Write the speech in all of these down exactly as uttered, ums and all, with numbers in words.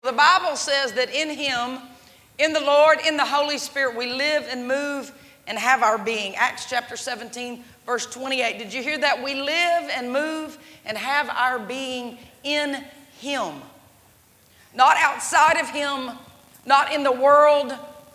The Bible says that in Him, in the Lord, in the Holy Spirit, we live and move and have our being. Acts chapter seventeen, verse twenty-eight. Did you hear that? We live and move and have our being in Him. Not outside of Him, not in the world,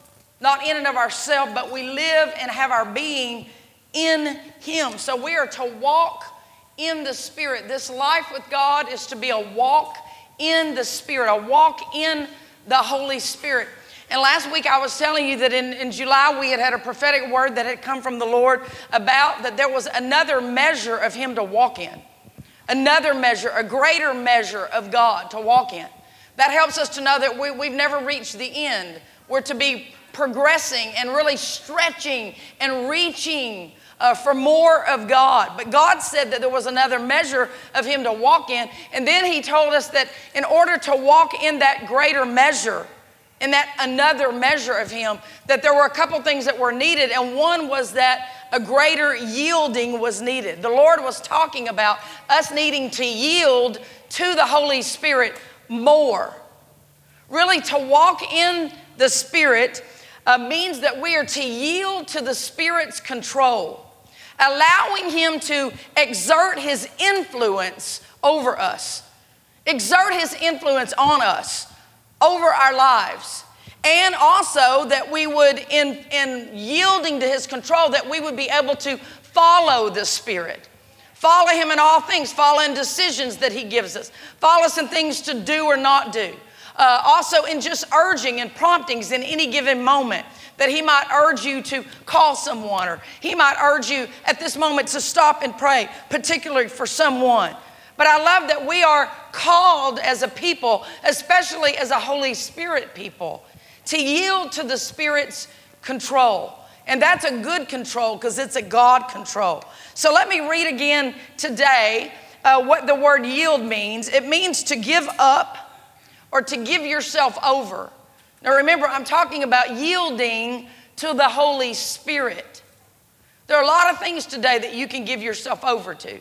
not in and of ourselves, but we live and have our being in Him. So we are to walk in the Spirit. This life with God is to be a walk in the Spirit, a walk in the Holy Spirit. And last week I was telling you that in, in July we had had a prophetic word that had come from the Lord about that there was another measure of Him to walk in. Another measure, a greater measure of God to walk in. That helps us to know that we, we've never reached the end. We're to be progressing and really stretching and reaching Uh, for more of God. But God said that there was another measure of Him to walk in. And then He told us that in order to walk in that greater measure, in that another measure of Him, that there were a couple things that were needed. And one was that a greater yielding was needed. The Lord was talking about us needing to yield to the Holy Spirit more. Really, to walk in the Spirit uh, means that we are to yield to the Spirit's control, allowing Him to exert His influence over us, exert His influence on us, over our lives. And also that we would, in, in yielding to His control, that we would be able to follow the Spirit. Follow Him in all things, follow in decisions that He gives us, follow us in things to do or not do. Uh, also in just urging and promptings in any given moment, that He might urge you to call someone, or He might urge you at this moment to stop and pray, particularly for someone. But I love that we are called as a people, especially as a Holy Spirit people, to yield to the Spirit's control. And that's a good control because it's a God control. So let me read again today uh, what the word yield means. It means to give up or to give yourself over. Now remember, I'm talking about yielding to the Holy Spirit. There are a lot of things today that you can give yourself over to.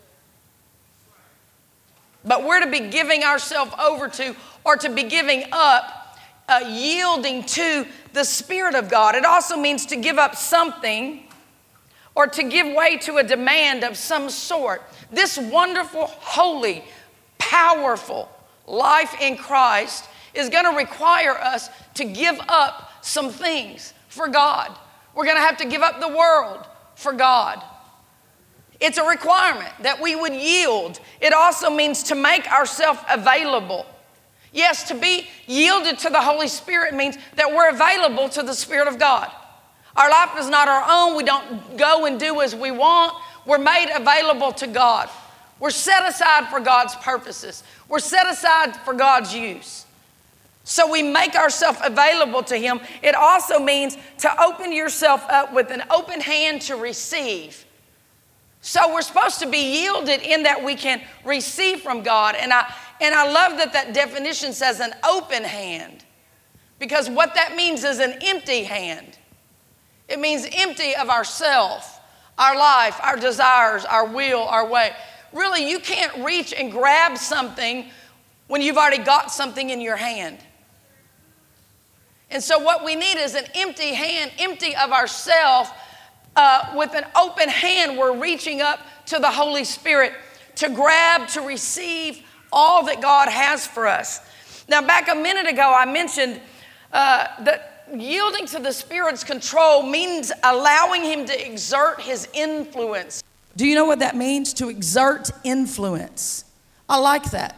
But we're to be giving ourselves over to, or to be giving up, uh, yielding to the Spirit of God. It also means to give up something or to give way to a demand of some sort. This wonderful, holy, powerful life in Christ is going to require us to give up some things for God. We're going to have to give up the world for God. It's a requirement that we would yield. It also means to make ourselves available. Yes, to be yielded to the Holy Spirit means that we're available to the Spirit of God. Our life is not our own. We don't go and do as we want. We're made available to God. We're set aside for God's purposes. We're set aside for God's use. So we make ourselves available to Him. It also means to open yourself up with an open hand to receive. So we're supposed to be yielded in that we can receive from God. And I, and I love that that definition says an open hand, because what that means is an empty hand. It means empty of ourself, our life, our desires, our will, our way. Really, you can't reach and grab something when you've already got something in your hand. And so what we need is an empty hand, empty of ourselves. Uh, with an open hand, we're reaching up to the Holy Spirit to grab, to receive all that God has for us. Now, back a minute ago, I mentioned uh, that yielding to the Spirit's control means allowing Him to exert His influence. Do you know what that means, to exert influence? I like that.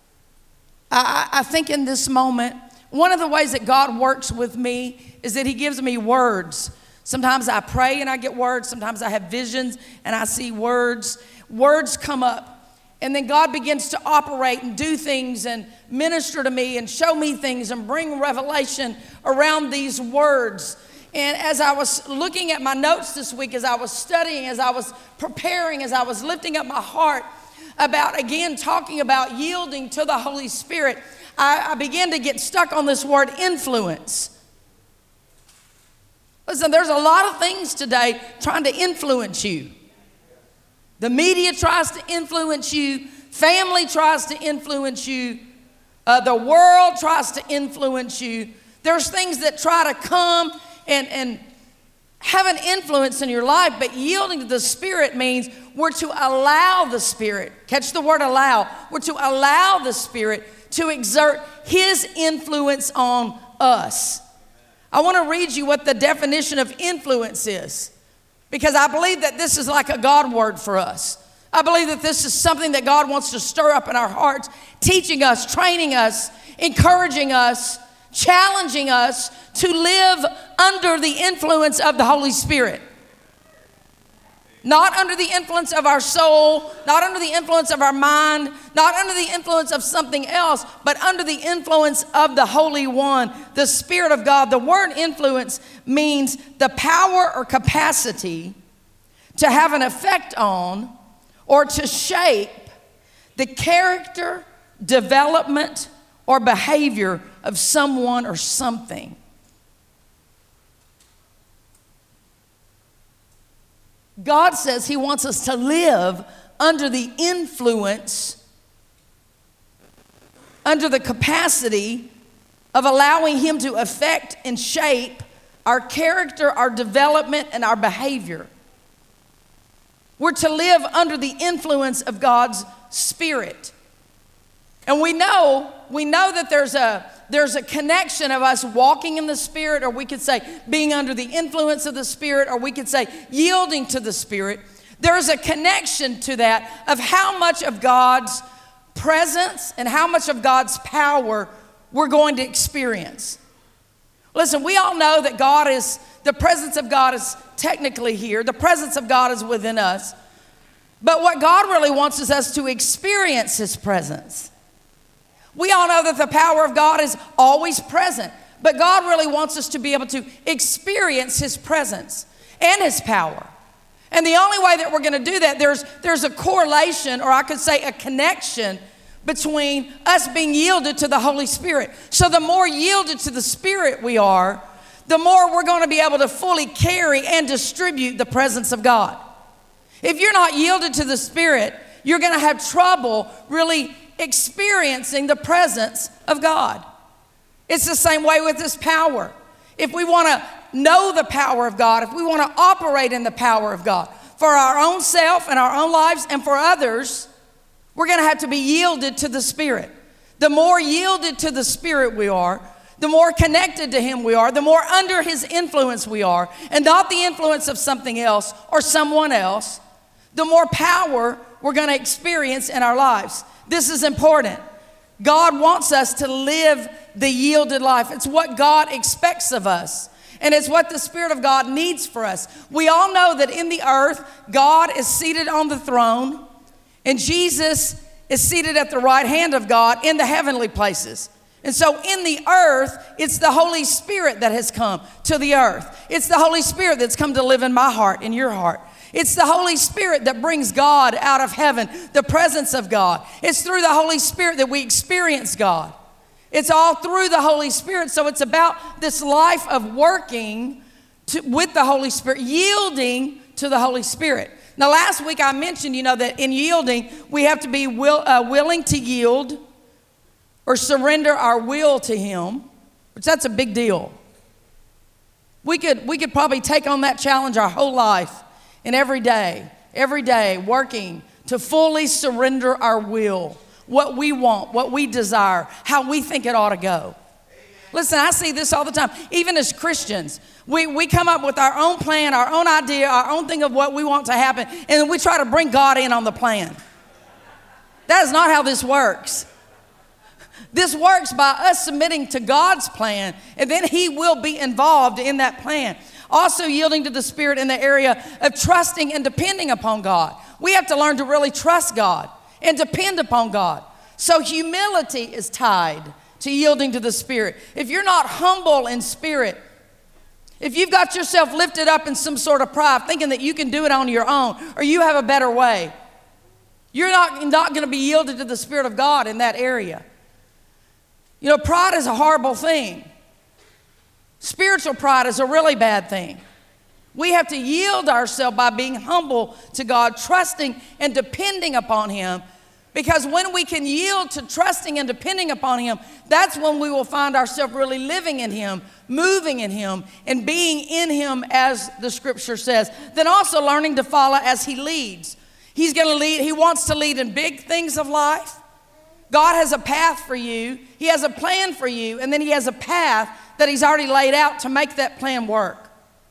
I, I think in this moment, one of the ways that God works with me is that He gives me words. Sometimes I pray and I get words. Sometimes I have visions and I see words. Words come up. And then God begins to operate and do things and minister to me and show me things and bring revelation around these words. And as I was looking at my notes this week, as I was studying, as I was preparing, as I was lifting up my heart about, again, talking about yielding to the Holy Spirit, I, I began to get stuck on this word influence. Listen, there's a lot of things today trying to influence you. The media tries to influence you. Family tries to influence you. Uh, the world tries to influence you. There's things that try to come and, and have an influence in your life, but yielding to the Spirit means we're to allow the Spirit, catch the word allow, we're to allow the Spirit to exert His influence on us. I want to read you what the definition of influence is, because I believe that this is like a God word for us. I believe that this is something that God wants to stir up in our hearts, teaching us, training us, encouraging us, challenging us to live under the influence of the Holy Spirit. Not under the influence of our soul, not under the influence of our mind, not under the influence of something else, but under the influence of the Holy One, the Spirit of God. The word influence means the power or capacity to have an effect on or to shape the character, development, or behavior of someone or something. God says He wants us to live under the influence, under the capacity of allowing Him to affect and shape our character, our development, and our behavior. We're to live under the influence of God's Spirit. And we know, we know that there's a, there's a connection of us walking in the Spirit, or we could say being under the influence of the Spirit, or we could say yielding to the Spirit. There's a connection to that of how much of God's presence and how much of God's power we're going to experience. Listen, we all know that God is, the presence of God is technically here. The presence of God is within us. But what God really wants is us to experience His presence. We all know that the power of God is always present, but God really wants us to be able to experience His presence and His power. And the only way that we're going to do that, there's, there's a correlation, or I could say a connection, between us being yielded to the Holy Spirit. So the more yielded to the Spirit we are, the more we're going to be able to fully carry and distribute the presence of God. If you're not yielded to the Spirit, you're going to have trouble really experiencing the presence of God. It's the same way with this power. If we want to know the power of God, if we want to operate in the power of God for our own self and our own lives and for others, we're going to have to be yielded to the Spirit. The more yielded to the Spirit we are, the more connected to Him we are, the more under His influence we are, and not the influence of something else or someone else, the more power we're going to experience in our lives. This is important. God wants us to live the yielded life. It's what God expects of us. And it's what the Spirit of God needs for us. We all know that in the earth, God is seated on the throne, and Jesus is seated at the right hand of God in the heavenly places. And so in the earth, it's the Holy Spirit that has come to the earth. It's the Holy Spirit that's come to live in my heart, in your heart. It's the Holy Spirit that brings God out of heaven, the presence of God. It's through the Holy Spirit that we experience God. It's all through the Holy Spirit. So it's about this life of working to, with the Holy Spirit, yielding to the Holy Spirit. Now, last week I mentioned, you know, that in yielding, we have to be will, uh, willing to yield or surrender our will to Him, which that's a big deal. We could, we could probably take on that challenge our whole life. And every day, every day, working to fully surrender our will, what we want, what we desire, how we think it ought to go. Listen, I see this all the time. Even as Christians, we, we come up with our own plan, our own idea, our own thing of what we want to happen, and then we try to bring God in on the plan. That is not how this works. This works by us submitting to God's plan, and then He will be involved in that plan. Also yielding to the Spirit in the area of trusting and depending upon God. We have to learn to really trust God and depend upon God. So humility is tied to yielding to the Spirit. If you're not humble in spirit, if you've got yourself lifted up in some sort of pride, thinking that you can do it on your own or you have a better way, you're not, not going to be yielded to the Spirit of God in that area. You know, pride is a horrible thing. Spiritual pride is a really bad thing. We have to yield ourselves by being humble to God, trusting and depending upon Him, Because when we can yield to trusting and depending upon him, that's when we will find ourselves really living in him, moving in him, and being in him as the scripture says. Then also learning to follow as he leads. He's going to lead, he wants to lead in big things of life. God has a path for you. He has a plan for you, and then he has a path that he's already laid out to make that plan work.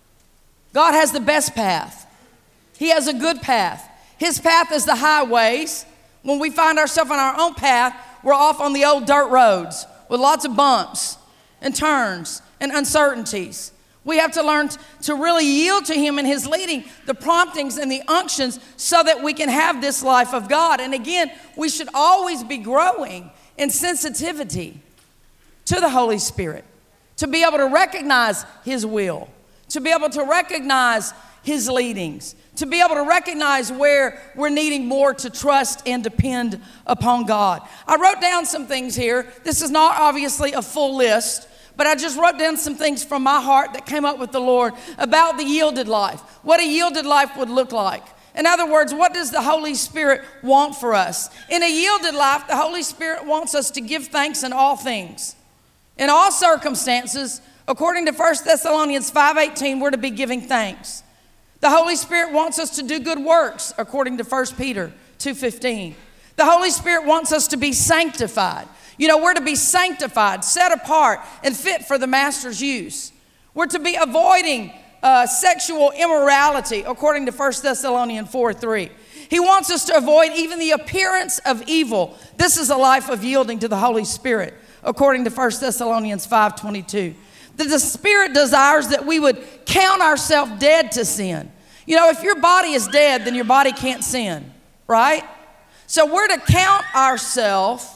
God has the best path. He has a good path. His path is the highways. When we find ourselves on our own path, we're off on the old dirt roads with lots of bumps and turns and uncertainties. We have to learn to really yield to him in his leading, the promptings and the unctions, so that we can have this life of God. And again, we should always be growing in sensitivity to the Holy Spirit, to be able to recognize his will, to be able to recognize his leadings, to be able to recognize where we're needing more to trust and depend upon God. I wrote down some things here. This is not obviously a full list, but I just wrote down some things from my heart that came up with the Lord about the yielded life, what a yielded life would look like. In other words, what does the Holy Spirit want for us? In a yielded life, the Holy Spirit wants us to give thanks in all things. In all circumstances, according to First Thessalonians five eighteen, we're to be giving thanks. The Holy Spirit wants us to do good works, according to First Peter two fifteen. The Holy Spirit wants us to be sanctified. You know, we're to be sanctified, set apart, and fit for the Master's use. We're to be avoiding uh, sexual immorality, according to First Thessalonians four three. He wants us to avoid even the appearance of evil. This is a life of yielding to the Holy Spirit, according to First Thessalonians five twenty-two. The Spirit desires that we would count ourselves dead to sin. You know, if your body is dead, then your body can't sin, right? So we're to count ourselves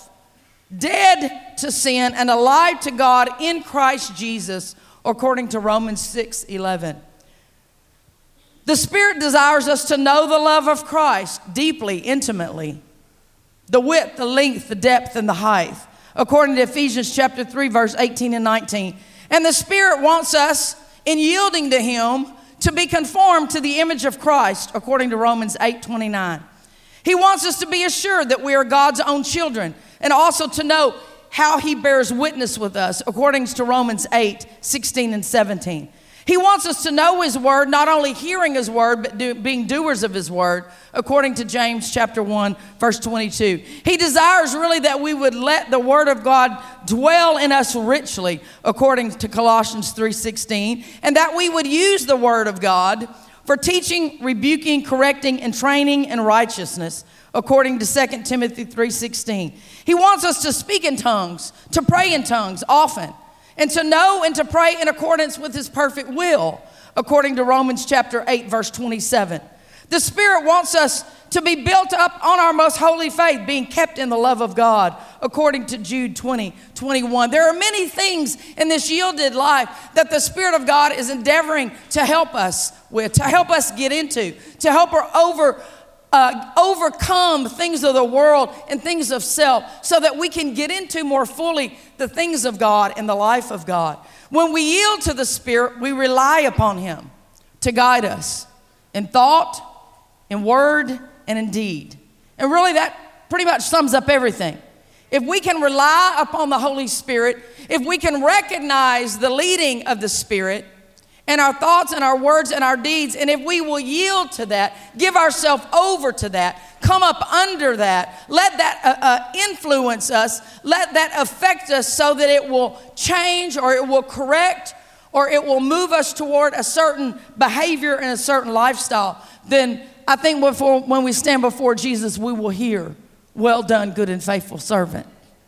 dead to sin and alive to God in Christ Jesus, according to Romans six eleven. The Spirit desires us to know the love of Christ deeply, intimately. The width, the length, the depth, and the height, according to Ephesians chapter three, verse eighteen and nineteen. And the Spirit wants us, in yielding to him, to be conformed to the image of Christ, according to Romans eight twenty-nine. He wants us to be assured that we are God's own children, and also to know how he bears witness with us, according to Romans eight sixteen and seventeen. He wants us to know his word, not only hearing his word, but do, being doers of his word, according to James chapter one, verse twenty-two. He desires really that we would let the word of God dwell in us richly, according to Colossians three sixteen, and that we would use the word of God for teaching, rebuking, correcting, and training in righteousness, according to Second Timothy three sixteen. He wants us to speak in tongues, to pray in tongues often, and to know and to pray in accordance with his perfect will, according to Romans chapter eight, verse twenty-seven. The Spirit wants us to be built up on our most holy faith, being kept in the love of God, according to Jude twenty, twenty-one. There are many things in this yielded life that the Spirit of God is endeavoring to help us with, to help us get into, to help her over Uh, overcome things of the world and things of self, so that we can get into more fully the things of God and the life of God. When we yield to the Spirit, we rely upon him to guide us in thought, in word, and in deed. And really that pretty much sums up everything. If we can rely upon the Holy Spirit, if we can recognize the leading of the Spirit and our thoughts and our words and our deeds, and if we will yield to that, give ourselves over to that, come up under that, let that uh, uh, influence us, let that affect us, so that it will change, or it will correct, or it will move us toward a certain behavior and a certain lifestyle, then I think before, when we stand before Jesus, we will hear, "Well done, good and faithful servant."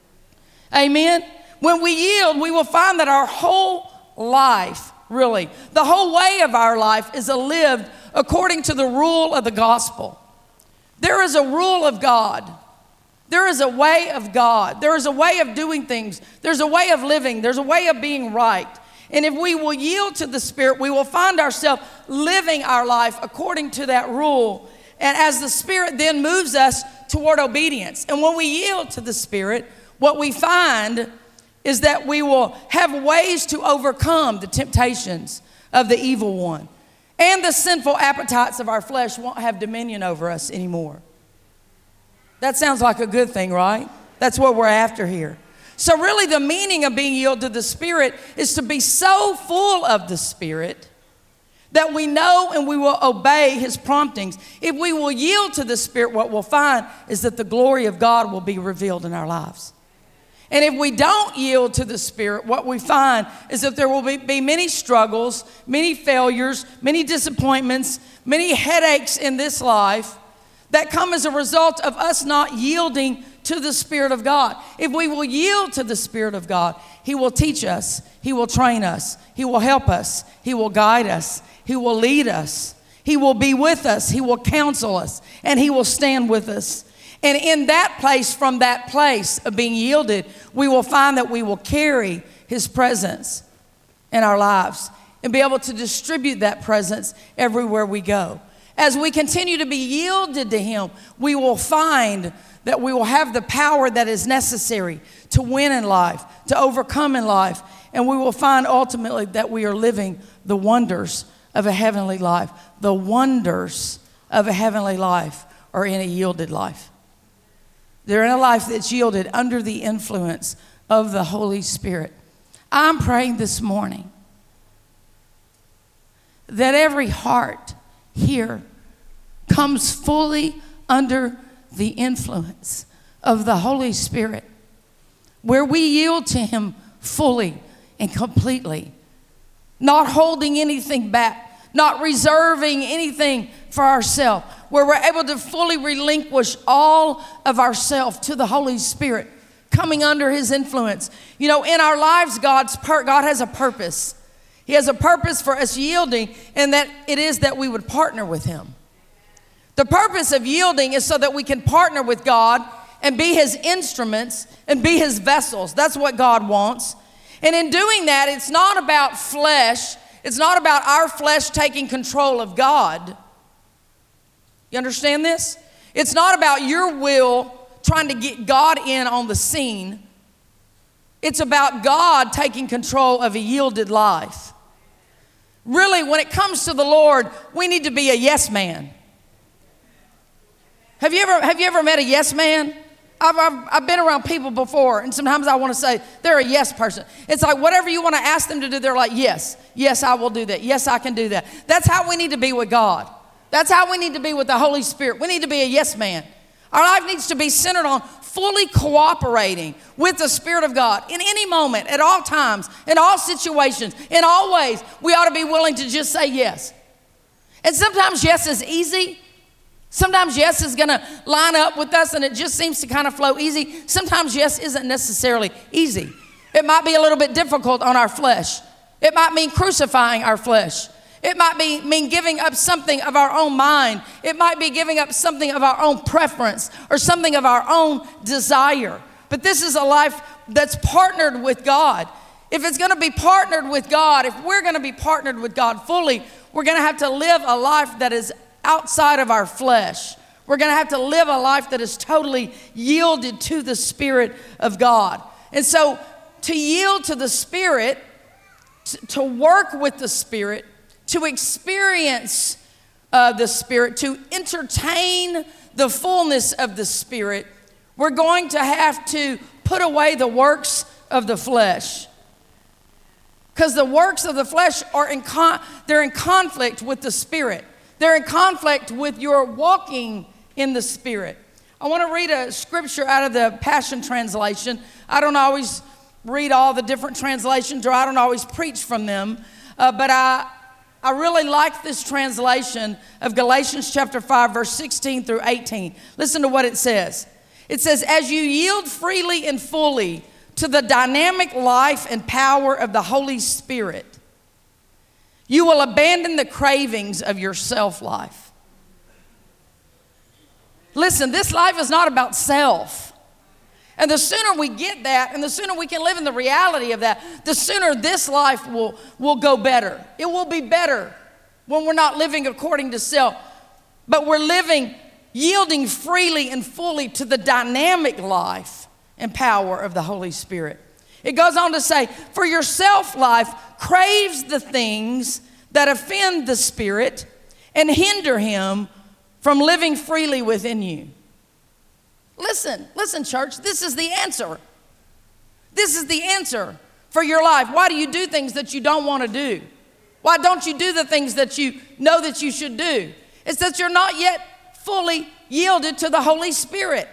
Amen? When we yield, we will find that our whole life, really, the whole way of our life is lived according to the rule of the gospel. There is a rule of God. There is a way of God. There is a way of doing things. There's a way of living. There's a way of being right. And if we will yield to the Spirit, we will find ourselves living our life according to that rule. And as the Spirit then moves us toward obedience. And when we yield to the Spirit, what we find is that we will have ways to overcome the temptations of the evil one. And the sinful appetites of our flesh won't have dominion over us anymore. That sounds like a good thing, right? That's what we're after here. So really the meaning of being yielded to the Spirit is to be so full of the Spirit that we know and we will obey His promptings. If we will yield to the Spirit, what we'll find is that the glory of God will be revealed in our lives. And if we don't yield to the Spirit, what we find is that there will be, be many struggles, many failures, many disappointments, many headaches in this life that come as a result of us not yielding to the Spirit of God. If we will yield to the Spirit of God, He will teach us, He will train us, He will help us, He will guide us, He will lead us, He will be with us, He will counsel us, and He will stand with us. And in that place, from that place of being yielded, we will find that we will carry His presence in our lives and be able to distribute that presence everywhere we go. As we continue to be yielded to Him, we will find that we will have the power that is necessary to win in life, to overcome in life, and we will find ultimately that we are living the wonders of a heavenly life. The wonders of a heavenly life are in a yielded life. They're in a life that's yielded under the influence of the Holy Spirit. I'm praying this morning that every heart here comes fully under the influence of the Holy Spirit, where we yield to Him fully and completely, not holding anything back, not reserving anything for ourselves, where we're able to fully relinquish all of ourselves to the Holy Spirit, coming under His influence. You know, in our lives, God's per- God has a purpose. He has a purpose for us yielding, and that it is that we would partner with Him. The purpose of yielding is so that we can partner with God and be His instruments and be His vessels. That's what God wants. And in doing that, it's not about flesh. It's not about our flesh taking control of God. You understand this? It's not about your will trying to get God in on the scene. It's about God taking control of a yielded life. Really, when it comes to the Lord, we need to be a yes man. Have you ever, have you ever met a yes man? I've, I've, I've been around people before, and sometimes I want to say they're a yes person. It's like whatever you want to ask them to do, they're like, yes, yes, I will do that. Yes, I can do that. That's how we need to be with God. That's how we need to be with the Holy Spirit. We need to be a yes man. Our life needs to be centered on fully cooperating with the Spirit of God in any moment, at all times, in all situations, in all ways. We ought to be willing to just say yes. And sometimes yes is easy. Sometimes yes is going to line up with us and it just seems to kind of flow easy. Sometimes yes isn't necessarily easy. It might be a little bit difficult on our flesh. It might mean crucifying our flesh. It might be, mean giving up something of our own mind. It might be giving up something of our own preference or something of our own desire. But this is a life that's partnered with God. If it's going to be partnered with God, if we're going to be partnered with God fully, we're going to have to live a life that is outside of our flesh. We're going to have to live a life that is totally yielded to the Spirit of God. And so to yield to the Spirit, to work with the Spirit, to experience uh, the Spirit, to entertain the fullness of the Spirit, we're going to have to put away the works of the flesh. Because the works of the flesh are in con- they're in conflict with the Spirit. They're in conflict with your walking in the Spirit. I want to read a scripture out of the Passion Translation. I don't always read all the different translations, or I don't always preach from them, uh, but I I really like this translation of Galatians chapter five, verse sixteen through eighteen. Listen to what it says. It says, as you yield freely and fully to the dynamic life and power of the Holy Spirit, you will abandon the cravings of your self-life. Listen, this life is not about self. And the sooner we get that, and the sooner we can live in the reality of that, the sooner this life will, will go better. It will be better when we're not living according to self, but we're living, yielding freely and fully to the dynamic life and power of the Holy Spirit. It goes on to say, for your self-life craves the things that offend the Spirit and hinder Him from living freely within you. listen, listen, church, this is the answer. This is the answer for your life. Why do you do things that you don't want to do? Why don't you do the things that you know that you should do? It's that you're not yet fully yielded to the Holy Spirit.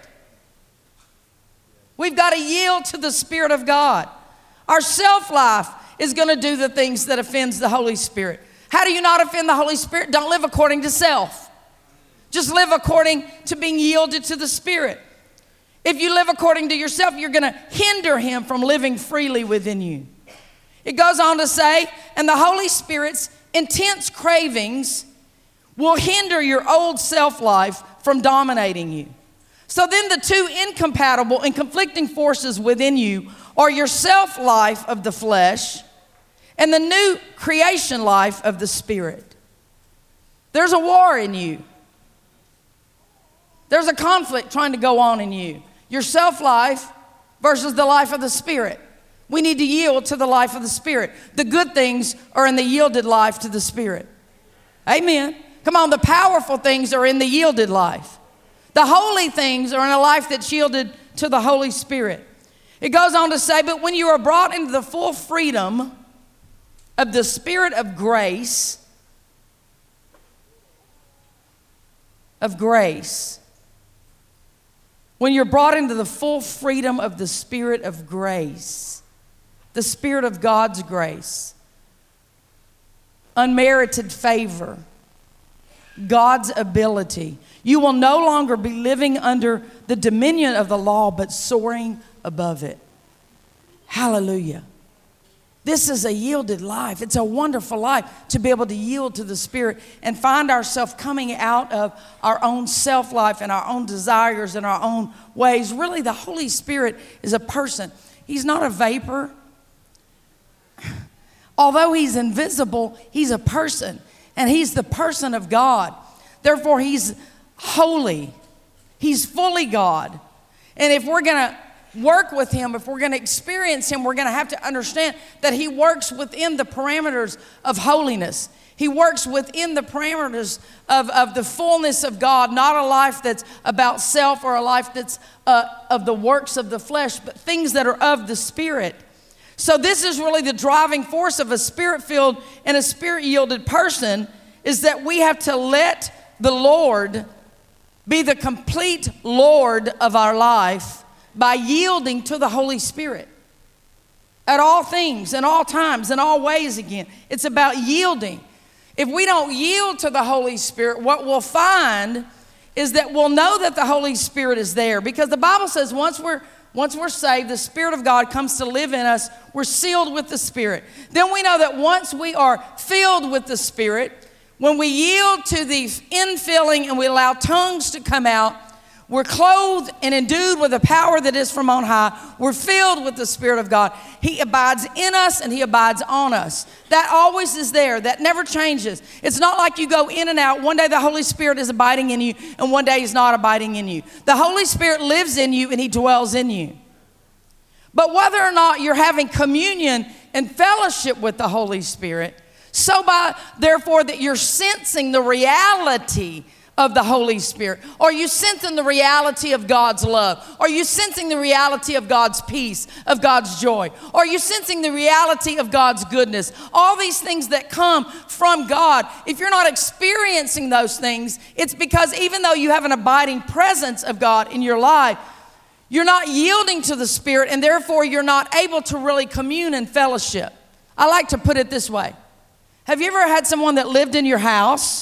We've got to yield to the Spirit of God. Our self-life is going to do the things that offends the Holy Spirit. How do you not offend the Holy Spirit? Don't live according to self. Just live according to being yielded to the Spirit. If you live according to yourself, you're going to hinder Him from living freely within you. It goes on to say, and the Holy Spirit's intense cravings will hinder your old self-life from dominating you. So then the two incompatible and conflicting forces within you are your self-life of the flesh and the new creation life of the Spirit. There's a war in you. There's a conflict trying to go on in you. Your self-life versus the life of the Spirit. We need to yield to the life of the Spirit. The good things are in the yielded life to the Spirit. Amen. Come on, the powerful things are in the yielded life. The holy things are in a life that's yielded to the Holy Spirit. It goes on to say, but when you are brought into the full freedom of the Spirit of grace, of grace, when you're brought into the full freedom of the Spirit of grace, the Spirit of God's grace, unmerited favor, God's ability, you will no longer be living under the dominion of the law, but soaring above it. Hallelujah. This is a yielded life. It's a wonderful life to be able to yield to the Spirit and find ourselves coming out of our own self-life and our own desires and our own ways. Really, the Holy Spirit is a person. He's not a vapor. Although He's invisible, He's a person, and He's the person of God. Therefore, He's holy. He's fully God. And if we're going to work with Him, if we're going to experience Him, we're going to have to understand that He works within the parameters of holiness. He works within the parameters of, of the fullness of God, not a life that's about self or a life that's uh, of the works of the flesh, but things that are of the Spirit. So this is really the driving force of a Spirit-filled and a Spirit-yielded person, is that we have to let the Lord be the complete Lord of our life by yielding to the Holy Spirit at all things, in all times, in all ways again. It's about yielding. If we don't yield to the Holy Spirit, what we'll find is that we'll know that the Holy Spirit is there, because the Bible says once we're Once we're saved, the Spirit of God comes to live in us. We're sealed with the Spirit. Then we know that once we are filled with the Spirit, when we yield to the infilling and we allow tongues to come out, we're clothed and endued with a power that is from on high. We're filled with the Spirit of God. He abides in us and He abides on us. That always is there. That never changes. It's not like you go in and out. One day the Holy Spirit is abiding in you, and one day He's not abiding in you. The Holy Spirit lives in you and He dwells in you. But whether or not you're having communion and fellowship with the Holy Spirit, so by therefore that you're sensing the reality of the Holy Spirit? Are you sensing the reality of God's love? Are you sensing the reality of God's peace, of God's joy? Are you sensing the reality of God's goodness? All these things that come from God, if you're not experiencing those things, it's because even though you have an abiding presence of God in your life, you're not yielding to the Spirit, and therefore you're not able to really commune and fellowship. I like to put it this way. Have you ever had someone that lived in your house,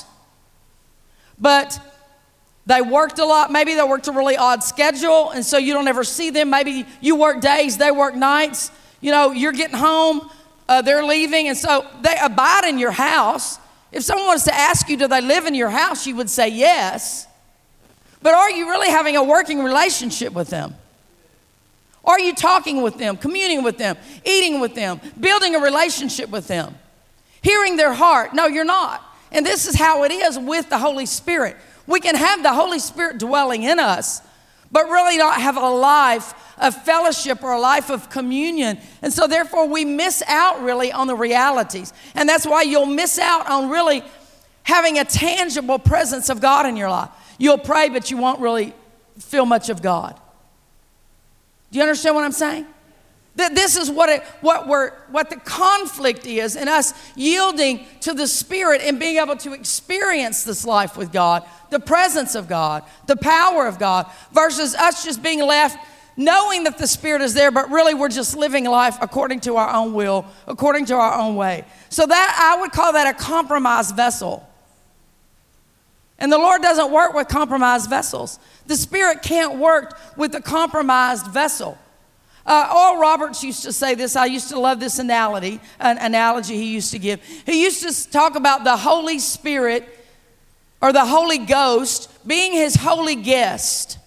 but they worked a lot? Maybe they worked a really odd schedule, and so you don't ever see them. Maybe you work days, they work nights. You know, you're getting home, uh, they're leaving, and so they abide in your house. If someone was to ask you, do they live in your house, you would say yes. But are you really having a working relationship with them? Are you talking with them, communing with them, eating with them, building a relationship with them, hearing their heart? No, you're not. And this is how it is with the Holy Spirit. We can have the Holy Spirit dwelling in us, but really not have a life of fellowship or a life of communion. And so therefore we miss out really on the realities. And that's why you'll miss out on really having a tangible presence of God in your life. You'll pray, but you won't really feel much of God. Do you understand what I'm saying? That this is what it, what we're, what the conflict is in us yielding to the Spirit and being able to experience this life with God, the presence of God, the power of God, versus us just being left knowing that the Spirit is there, but really we're just living life according to our own will, according to our own way. So that, I would call that a compromised vessel. And the Lord doesn't work with compromised vessels. The Spirit can't work with a compromised vessel. Uh, Oral Roberts used to say this. I used to love this analogy, an analogy he used to give. He used to talk about the Holy Spirit or the Holy Ghost being his holy guest.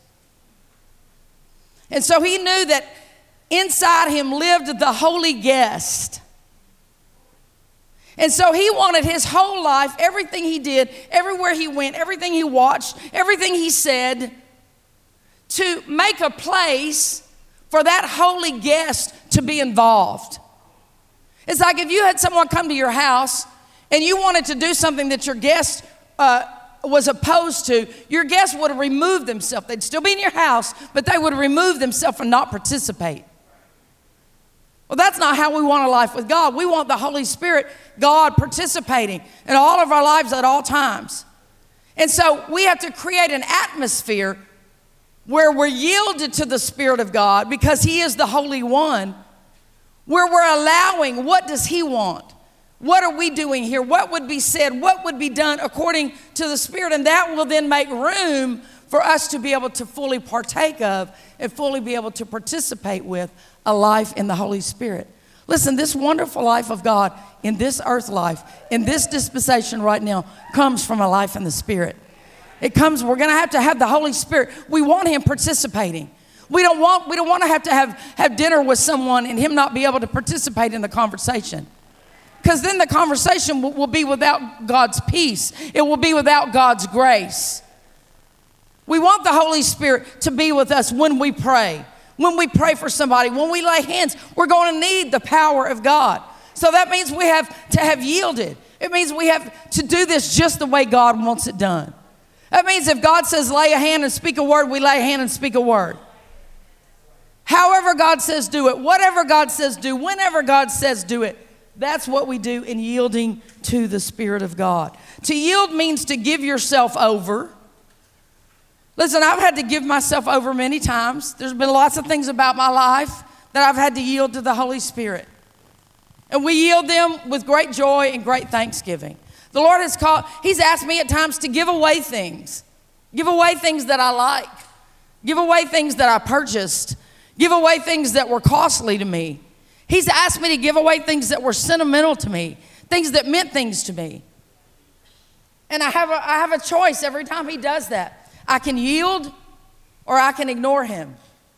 And so he knew that inside him lived the holy guest. And so he wanted his whole life, everything he did, everywhere he went, everything he watched, everything he said, to make a place for that holy guest to be involved. It's like if you had someone come to your house and you wanted to do something that your guest uh, was opposed to, your guest would have removed themselves. They'd still be in your house, but they would remove themselves and not participate. Well, that's not how we want a life with God. We want the Holy Spirit, God, participating in all of our lives at all times. And so we have to create an atmosphere where we're yielded to the Spirit of God because He is the Holy One, where we're allowing, what does He want? What are we doing here? What would be said? What would be done according to the Spirit? And that will then make room for us to be able to fully partake of and fully be able to participate with a life in the Holy Spirit. Listen, this wonderful life of God in this earth life, in this dispensation right now, comes from a life in the Spirit. It comes, we're going to have to have the Holy Spirit. We want Him participating. We don't want, we don't want to have to have, have dinner with someone and Him not be able to participate in the conversation. Because then the conversation will, will be without God's peace. It will be without God's grace. We want the Holy Spirit to be with us when we pray. When we pray for somebody, when we lay hands, we're going to need the power of God. So that means we have to have yielded. It means we have to do this just the way God wants it done. That means if God says lay a hand and speak a word, we lay a hand and speak a word. However God says do it, whatever God says do, whenever God says do it, that's what we do in yielding to the Spirit of God. To yield means to give yourself over. Listen, I've had to give myself over many times. There's been lots of things about my life that I've had to yield to the Holy Spirit. And we yield them with great joy and great thanksgiving. The Lord has called, He's asked me at times to give away things. Give away things that I like. Give away things that I purchased. Give away things that were costly to me. He's asked me to give away things that were sentimental to me, things that meant things to me. And I have a, I have a choice every time He does that. I can yield or I can ignore Him.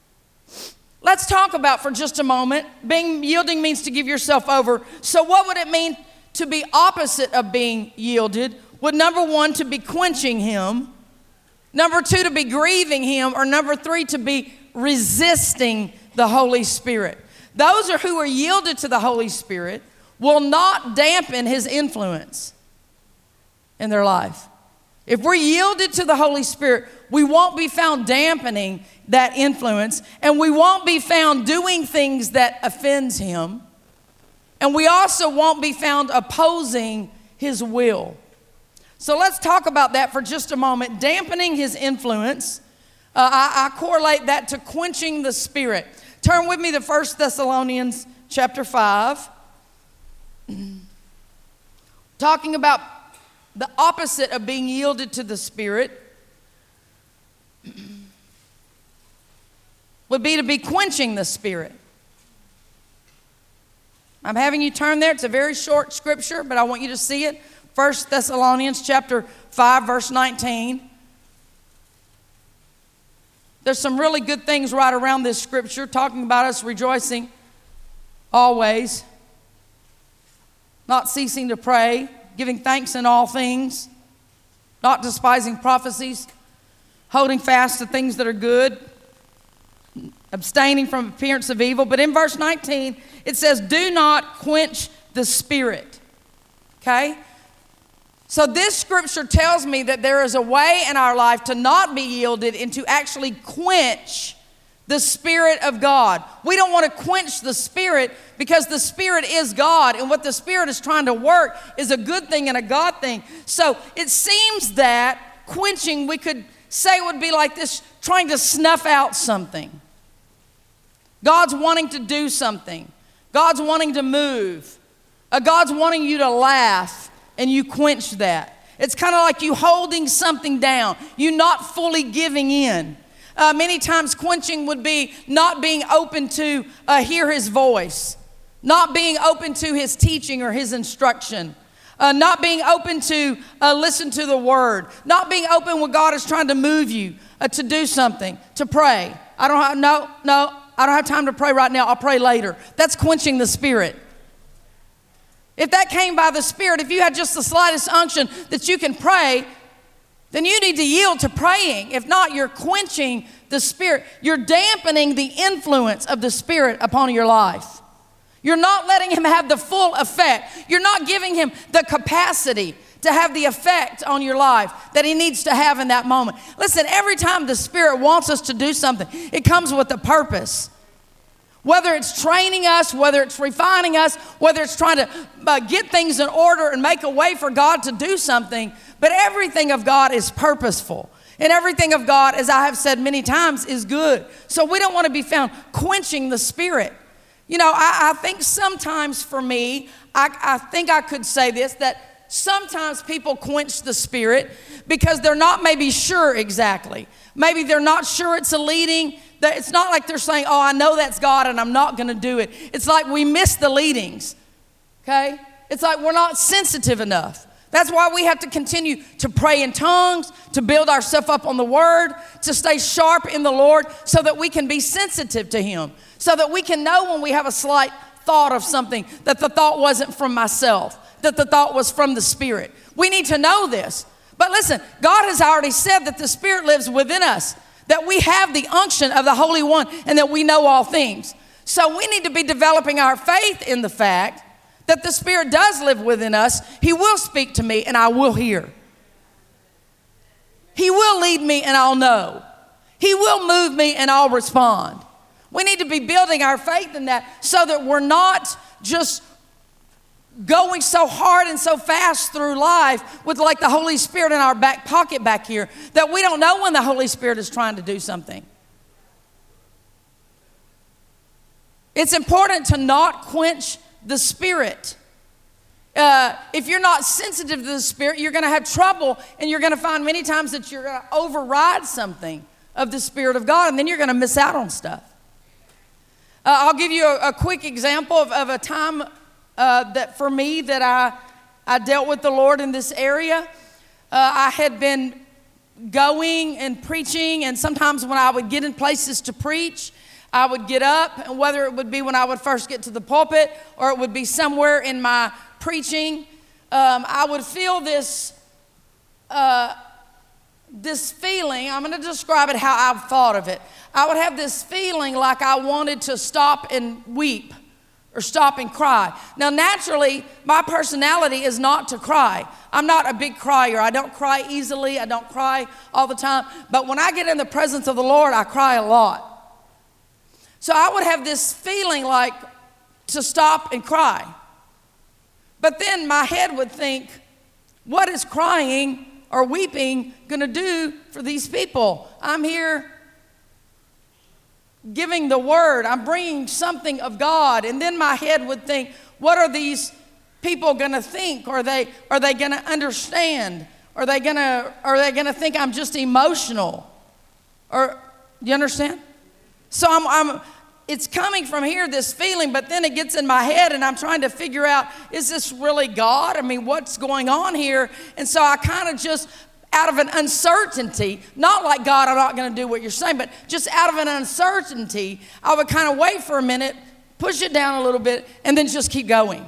Let's talk about for just a moment, being yielding means to give yourself over. So what would it mean to be opposite of being yielded? Would number one, to be quenching Him. Number two, to be grieving Him. Or number three, to be resisting the Holy Spirit. Those are who are yielded to the Holy Spirit will not dampen His influence in their life. If we're yielded to the Holy Spirit, we won't be found dampening that influence, and we won't be found doing things that offends Him, and we also won't be found opposing His will. So let's talk about that for just a moment. Dampening His influence, uh, I, I correlate that to quenching the Spirit. Turn with me to First Thessalonians chapter five. Talking about the opposite of being yielded to the Spirit would be to be quenching the Spirit. I'm having you turn there. It's a very short scripture, but I want you to see it. First Thessalonians chapter five, verse nineteen. There's some really good things right around this scripture talking about us rejoicing always, not ceasing to pray, giving thanks in all things, not despising prophecies, holding fast to things that are good, abstaining from appearance of evil. But in verse nineteen, it says, do not quench the Spirit. Okay? So this scripture tells me that there is a way in our life to not be yielded and to actually quench the Spirit of God. We don't want to quench the Spirit because the Spirit is God, and what the Spirit is trying to work is a good thing and a God thing. So it seems that quenching, we could say, would be like this, trying to snuff out something. God's wanting to do something. God's wanting to move. Uh, God's wanting you to laugh, and you quench that. It's kind of like you holding something down, you not fully giving in. Uh, many times quenching would be not being open to uh, hear his voice, not being open to his teaching or his instruction, uh, not being open to uh, listen to the word, not being open when God is trying to move you uh, to do something, to pray. I don't have, no, no, I don't have time to pray right now. I'll pray later. That's quenching the Spirit. If that came by the Spirit, if you had just the slightest unction that you can pray, then you need to yield to praying. If not, you're quenching the Spirit. You're dampening the influence of the Spirit upon your life. You're not letting him have the full effect. You're not giving him the capacity to have the effect on your life that he needs to have in that moment. Listen, every time the Spirit wants us to do something, it comes with a purpose. Whether it's training us, whether it's refining us, whether it's trying to uh, get things in order and make a way for God to do something, but everything of God is purposeful. And everything of God, as I have said many times, is good. So we don't want to be found quenching the Spirit. You know, I, I think sometimes for me, I, I think I could say this, that sometimes people quench the Spirit because they're not maybe sure exactly. Maybe they're not sure it's a leading. It's not like they're saying, oh, I know that's God and I'm not going to do it. It's like we miss the leadings, okay? It's like we're not sensitive enough. That's why we have to continue to pray in tongues, to build ourselves up on the Word, to stay sharp in the Lord so that we can be sensitive to Him, so that we can know when we have a slight thought of something, that the thought wasn't from myself, that the thought was from the Spirit. We need to know this. But listen, God has already said that the Spirit lives within us, that we have the unction of the Holy One, and that we know all things. So we need to be developing our faith in the fact that the Spirit does live within us. He will speak to me and I will hear. He will lead me and I'll know. He will move me and I'll respond. We need to be building our faith in that so that we're not just going so hard and so fast through life with like the Holy Spirit in our back pocket back here that we don't know when the Holy Spirit is trying to do something. It's important to not quench the Spirit. Uh, if you're not sensitive to the Spirit, you're going to have trouble, and you're going to find many times that you're going to override something of the Spirit of God, and then you're going to miss out on stuff. Uh, I'll give you a, a quick example of, of a time uh, that for me that I, I dealt with the Lord in this area. Uh, I had been going and preaching, and sometimes when I would get in places to preach, I would get up, and whether it would be when I would first get to the pulpit or it would be somewhere in my preaching, um, I would feel this, uh, this feeling. I'm going to describe it how I've thought of it. I would have this feeling like I wanted to stop and weep or stop and cry. Now, naturally, my personality is not to cry. I'm not a big crier. I don't cry easily. I don't cry all the time. But when I get in the presence of the Lord, I cry a lot. So I would have this feeling like to stop and cry. But then my head would think, what is crying or weeping going to do for these people? I'm here giving the word. I'm bringing something of God. And then my head would think, what are these people going to think? Are they, are they going to understand? Are they going to, are they going to think I'm just emotional? Or, do you understand? So I'm, I'm, it's coming from here, this feeling, but then it gets in my head and I'm trying to figure out, is this really God? I mean, what's going on here? And so I kind of just, out of an uncertainty, not like, God, I'm not going to do what you're saying, but just out of an uncertainty, I would kind of wait for a minute, push it down a little bit, and then just keep going.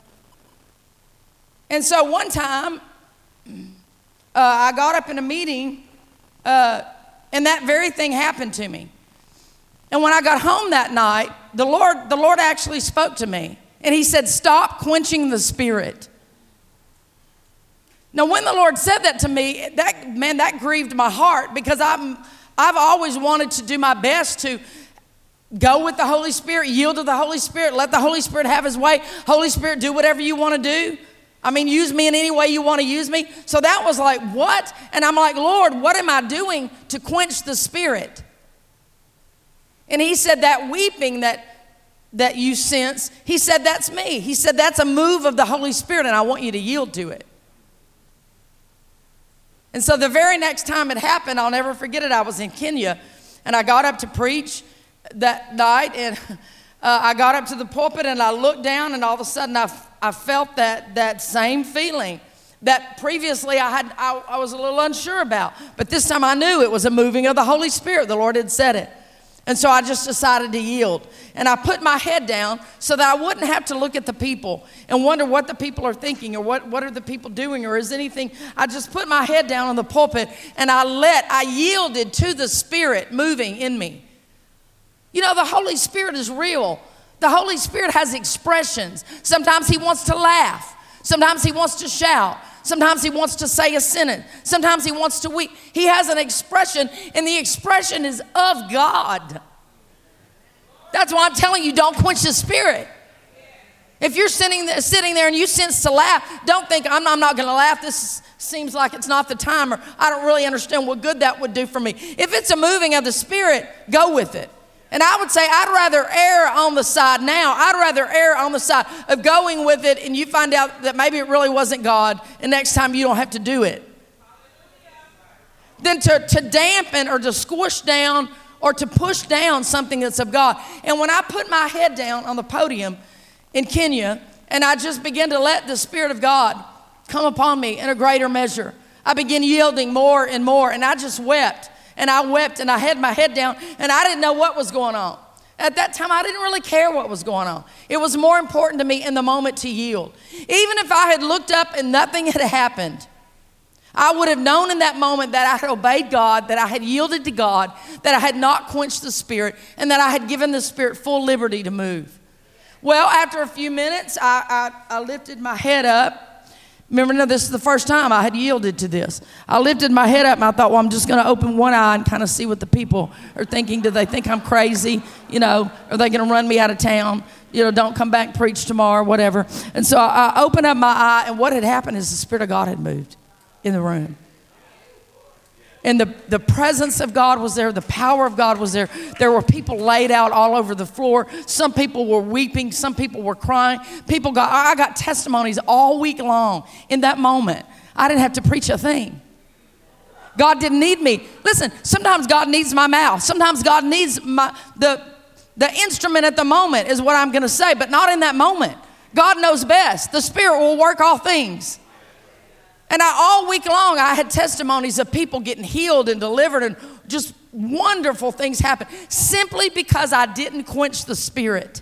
And so one time, uh, I got up in a meeting, uh, and that very thing happened to me. And when I got home that night, the Lord, the Lord actually spoke to me. And he said, stop quenching the Spirit. Now, when the Lord said that to me, that man, that grieved my heart, because I'm, I've always wanted to do my best to go with the Holy Spirit, yield to the Holy Spirit, let the Holy Spirit have his way. Holy Spirit, do whatever you want to do. I mean, use me in any way you want to use me. So that was like, what? And I'm like, Lord, what am I doing to quench the Spirit? And he said, that weeping that, that you sense, he said, that's me. He said, that's a move of the Holy Spirit, and I want you to yield to it. And so the very next time it happened, I'll never forget it, I was in Kenya, and I got up to preach that night, and uh, I got up to the pulpit, and I looked down, and all of a sudden I, I felt that, that same feeling that previously I, had, I, I was a little unsure about. But this time I knew it was a moving of the Holy Spirit. The Lord had said it. And so I just decided to yield. And I put my head down so that I wouldn't have to look at the people and wonder what the people are thinking, or what, what are the people doing, or is anything. I just put my head down on the pulpit, and I let, I yielded to the Spirit moving in me. You know, the Holy Spirit is real. The Holy Spirit has expressions. Sometimes he wants to laugh. Sometimes he wants to shout. Sometimes he wants to say a sentence. Sometimes he wants to weep. He has an expression, and the expression is of God. That's why I'm telling you, don't quench the Spirit. If you're sitting there, sitting there and you sense to laugh, don't think, I'm, I'm not going to laugh. This seems like it's not the time, or I don't really understand what good that would do for me. If it's a moving of the Spirit, go with it. And I would say I'd rather err on the side now. I'd rather err on the side of going with it, and you find out that maybe it really wasn't God, and next time you don't have to do it, than to, to dampen or to squish down or to push down something that's of God. And when I put my head down on the podium in Kenya, and I just began to let the Spirit of God come upon me in a greater measure, I began yielding more and more, and I just wept. And I wept, and I had my head down, and I didn't know what was going on. At that time, I didn't really care what was going on. It was more important to me in the moment to yield. Even if I had looked up and nothing had happened, I would have known in that moment that I had obeyed God, that I had yielded to God, that I had not quenched the Spirit, and that I had given the Spirit full liberty to move. Well, after a few minutes, I, I, I lifted my head up. Remember, now, this is the first time I had yielded to this. I lifted my head up, and I thought, well, I'm just going to open one eye and kind of see what the people are thinking. Do they think I'm crazy? You know, are they going to run me out of town? You know, don't come back and preach tomorrow, whatever. And so I, I opened up my eye, and what had happened is the Spirit of God had moved in the room. And the, the presence of God was there. The power of God was there. There were people laid out all over the floor. Some people were weeping. Some people were crying. People got, I got testimonies all week long in that moment. I didn't have to preach a thing. God didn't need me. Listen, sometimes God needs my mouth. Sometimes God needs my, the, the instrument at the moment is what I'm going to say, but not in that moment. God knows best. The Spirit will work all things. And I, all week long, I had testimonies of people getting healed and delivered, and just wonderful things happened simply because I didn't quench the Spirit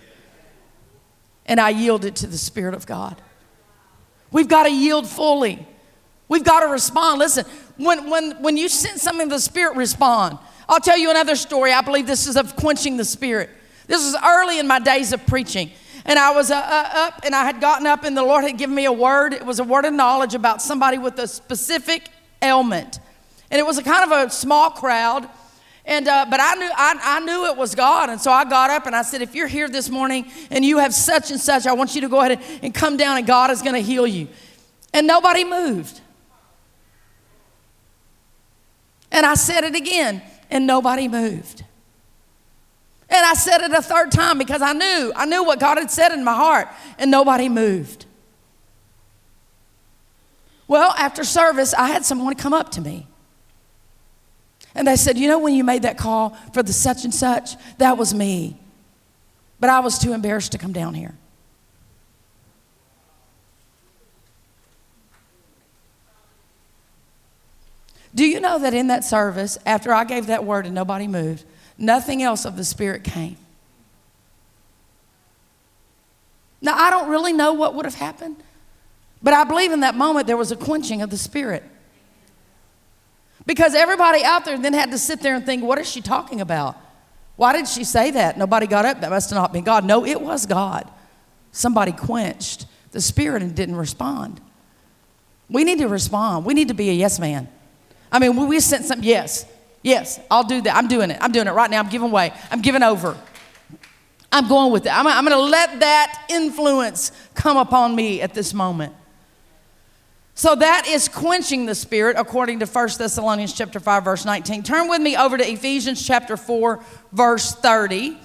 and I yielded to the Spirit of God. We've got to yield fully. We've got to respond. Listen, when, when, when you sense something, the Spirit, respond. I'll tell you another story. I believe this is of quenching the Spirit. This was early in my days of preaching. And I was uh, uh, up, and I had gotten up, and the Lord had given me a word. It was a word of knowledge about somebody with a specific ailment. And it was a kind of a small crowd. And uh, but I knew I, I knew it was God. And so I got up, and I said, if you're here this morning and you have such and such, I want you to go ahead and, and come down, and God is going to heal you. And nobody moved. And I said it again, and nobody moved. And I said it a third time because I knew, I knew what God had said in my heart, and nobody moved. Well, after service, I had someone come up to me. And they said, you know, when you made that call for the such and such, that was me. But I was too embarrassed to come down here. Do you know that in that service, after I gave that word and nobody moved, nothing else of the Spirit came? Now, I don't really know what would have happened, but I believe in that moment there was a quenching of the Spirit. Because everybody out there then had to sit there and think, what is she talking about? Why did she say that? Nobody got up. That must have not been God. No, it was God. Somebody quenched the Spirit and didn't respond. We need to respond. We need to be a yes man. I mean, we, we sent something, yes, yes, I'll do that. I'm doing it. I'm doing it right now. I'm giving way. I'm giving over. I'm going with it. I'm, I'm going to let that influence come upon me at this moment. So that is quenching the Spirit according to First Thessalonians chapter five, verse nineteen. Turn with me over to Ephesians chapter four, verse thirty.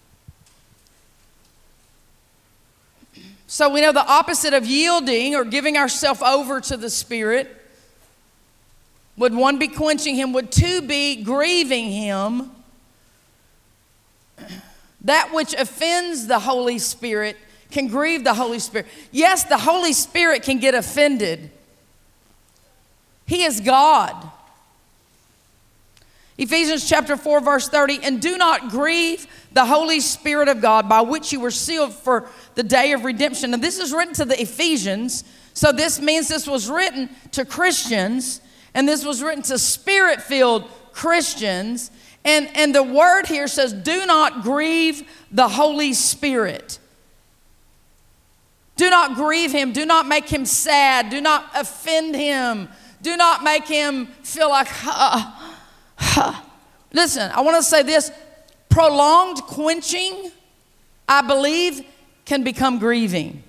So we know the opposite of yielding or giving ourselves over to the Spirit. Would one be quenching him? Would two be grieving him? That which offends the Holy Spirit can grieve the Holy Spirit. Yes, the Holy Spirit can get offended. He is God. Ephesians chapter four, verse thirty, and do not grieve the Holy Spirit of God, by which you were sealed for the day of redemption. And this is written to the Ephesians, so this means this was written to Christians, and this was written to Spirit-filled Christians. And, and the word here says, do not grieve the Holy Spirit. Do not grieve him. Do not make him sad. Do not offend him. Do not make him feel like, uh, uh. Listen, I want to say this. Prolonged quenching, I believe, can become grieving.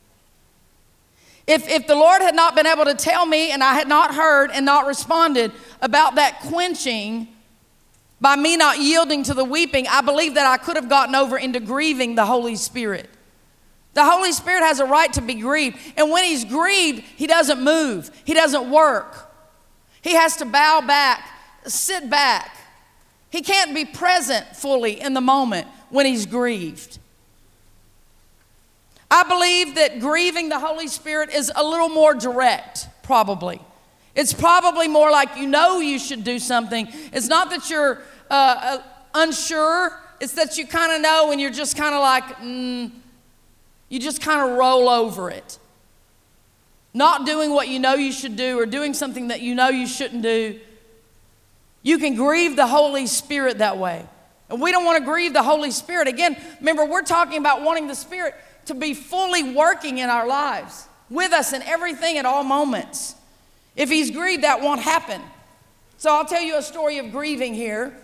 If, if the Lord had not been able to tell me and I had not heard and not responded about that quenching by me not yielding to the weeping, I believe that I could have gotten over into grieving the Holy Spirit. The Holy Spirit has a right to be grieved. And when he's grieved, he doesn't move. He doesn't work. He has to bow back, sit back. He can't be present fully in the moment when he's grieved. I believe that grieving the Holy Spirit is a little more direct, probably. It's probably more like you know you should do something. It's not that you're uh, uh, unsure. It's that you kind of know and you're just kind of like, mm, you just kind of roll over it. Not doing what you know you should do or doing something that you know you shouldn't do. You can grieve the Holy Spirit that way. And we don't want to grieve the Holy Spirit. Again, remember, we're talking about wanting the Spirit to be fully working in our lives, with us in everything at all moments. If he's grieved, that won't happen. So I'll tell you a story of grieving here.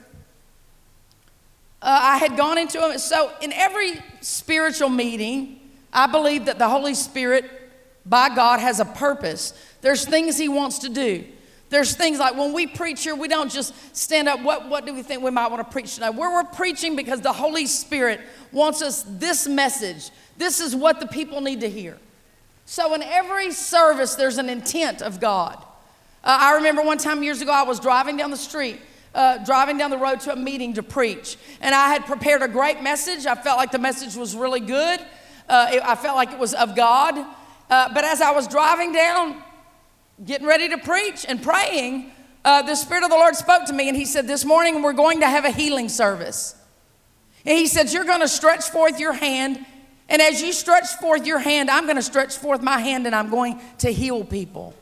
Uh, I had gone into it. So in every spiritual meeting, I believe that the Holy Spirit, by God, has a purpose. There's things he wants to do. There's things like when we preach here, we don't just stand up. What, what do we think we might want to preach tonight? We're, we're preaching because the Holy Spirit wants us this message. This is what the people need to hear. So in every service, there's an intent of God. Uh, I remember one time years ago, I was driving down the street, uh, driving down the road to a meeting to preach. And I had prepared a great message. I felt like the message was really good. Uh, it, I felt like it was of God. Uh, but as I was driving down, getting ready to preach and praying, uh, the Spirit of the Lord spoke to me and he said, this morning we're going to have a healing service. And he said, you're going to stretch forth your hand, and as you stretch forth your hand, I'm going to stretch forth my hand and I'm going to heal people.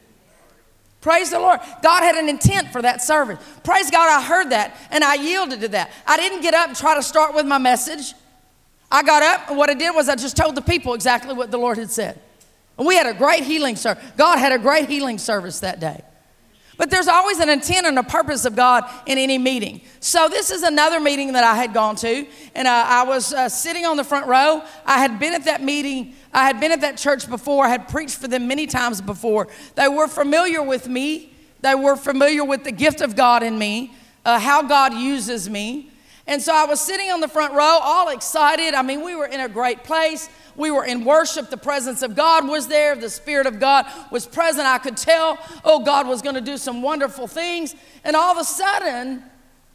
Praise the Lord. God had an intent for that service. Praise God, I heard that and I yielded to that. I didn't get up and try to start with my message. I got up and what I did was I just told the people exactly what the Lord had said. And we had a great healing service. God had a great healing service that day. But there's always an intent and a purpose of God in any meeting. So this is another meeting that I had gone to. And uh, I was uh, sitting on the front row. I had been at that meeting. I had been at that church before. I had preached for them many times before. They were familiar with me. They were familiar with the gift of God in me, uh, how God uses me. And so I was sitting on the front row, all excited. I mean, we were in a great place. We were in worship. The presence of God was there. The Spirit of God was present. I could tell, oh, God was going to do some wonderful things. And all of a sudden,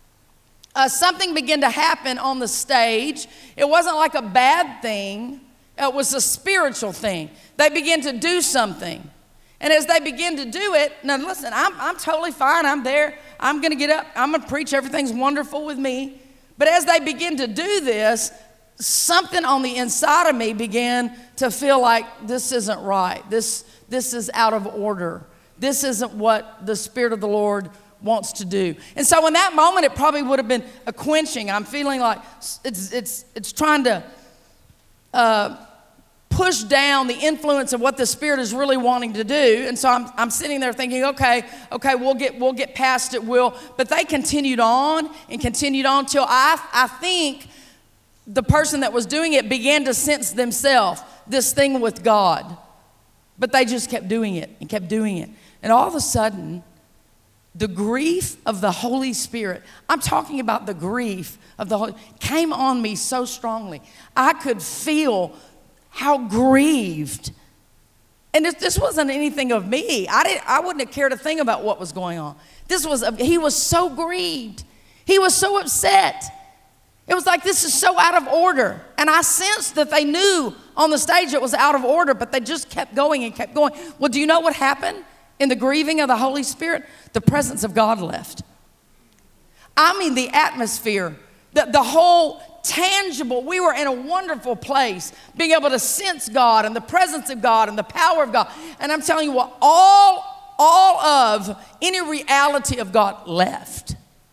uh, something began to happen on the stage. It wasn't like a bad thing. It was a spiritual thing. They began to do something. And as they begin to do it, now listen, I'm, I'm totally fine. I'm there. I'm going to get up. I'm going to preach. Everything's wonderful with me. But as they begin to do this, something on the inside of me began to feel like this isn't right. This, this is out of order. This isn't what the Spirit of the Lord wants to do. And so in that moment, it probably would have been a quenching. I'm feeling like it's, it's, it's trying to uh, push down the influence of what the Spirit is really wanting to do. And so I'm, I'm sitting there thinking, okay, okay, we'll get we'll get past it, we'll. But they continued on and continued on till I, I think the person that was doing it began to sense themselves this thing with God. But they just kept doing it and kept doing it. And all of a sudden, the grief of the Holy Spirit, I'm talking about the grief of the Holy, came on me so strongly. I could feel how grieved. And this, this wasn't anything of me. I didn't. I wouldn't have cared a thing about what was going on. This was, a, he was so grieved. He was so upset. It was like, this is so out of order. And I sensed that they knew on the stage it was out of order, but they just kept going and kept going. Well, do you know what happened in the grieving of the Holy Spirit? The presence of God left. I mean, the atmosphere, the, the whole tangible, we were in a wonderful place, being able to sense God and the presence of God and the power of God. And I'm telling you what, all, all of any reality of God left.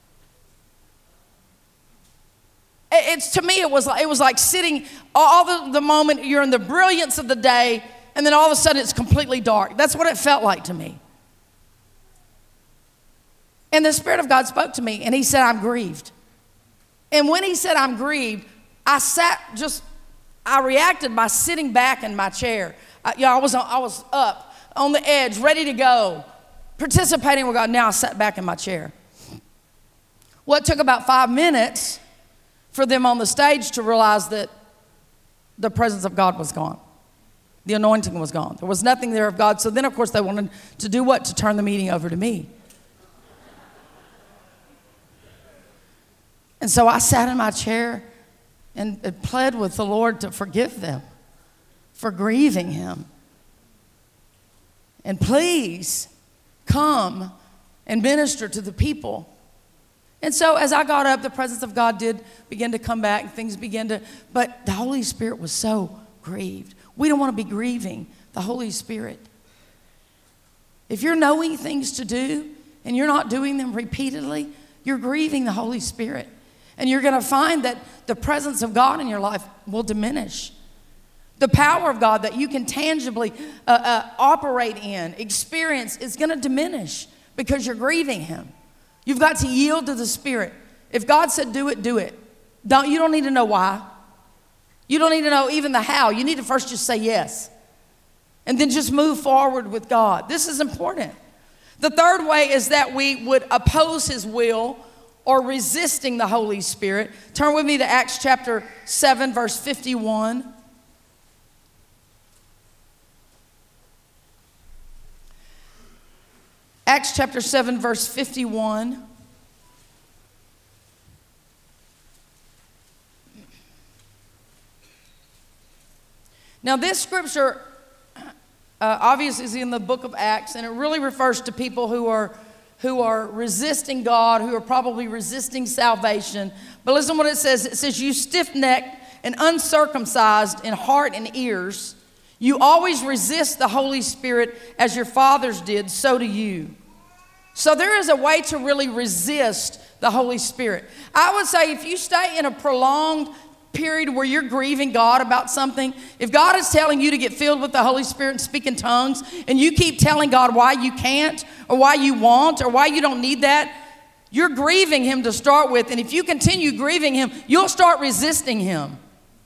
It's, to me, it was like, it was like sitting all the, the moment you're in the brilliance of the day, and then all of a sudden it's completely dark. That's what it felt like to me. And the Spirit of God spoke to me, and he said, I'm grieved. And when he said, I'm grieved, I sat just, I reacted by sitting back in my chair. I, you know, I was, I was up on the edge, ready to go, participating with God. Now I sat back in my chair. Well, it took about five minutes for them on the stage to realize that the presence of God was gone. The anointing was gone. There was nothing there of God. So then, of course, they wanted to do what? To turn the meeting over to me. And so I sat in my chair and pled with the Lord to forgive them for grieving him. And please come and minister to the people. And so as I got up, the presence of God did begin to come back, and things began to, but the Holy Spirit was so grieved. We don't want to be grieving the Holy Spirit. If you're knowing things to do and you're not doing them repeatedly, you're grieving the Holy Spirit. And you're going to find that the presence of God in your life will diminish. The power of God that you can tangibly uh, uh, operate in, experience, is going to diminish because you're grieving him. You've got to yield to the Spirit. If God said do it, do it. Don't, you don't need to know why. You don't need to know even the how. You need to first just say yes. And then just move forward with God. This is important. The third way is that we would oppose his will or resisting the Holy Spirit. Turn with me to Acts chapter seven, verse fifty-one. Acts chapter seven, verse fifty-one. Now this scripture uh, obviously is in the book of Acts, and it really refers to people who are who are resisting God, who are probably resisting salvation. But listen what it says. It says, you stiff-necked and uncircumcised in heart and ears, you always resist the Holy Spirit as your fathers did, so do you. So there is a way to really resist the Holy Spirit. I would say if you stay in a prolonged period where you're grieving God about something, if God is telling you to get filled with the Holy Spirit and speak in tongues, and you keep telling God why you can't, or why you want, or why you don't need that, you're grieving him to start with. And if you continue grieving him, you'll start resisting him.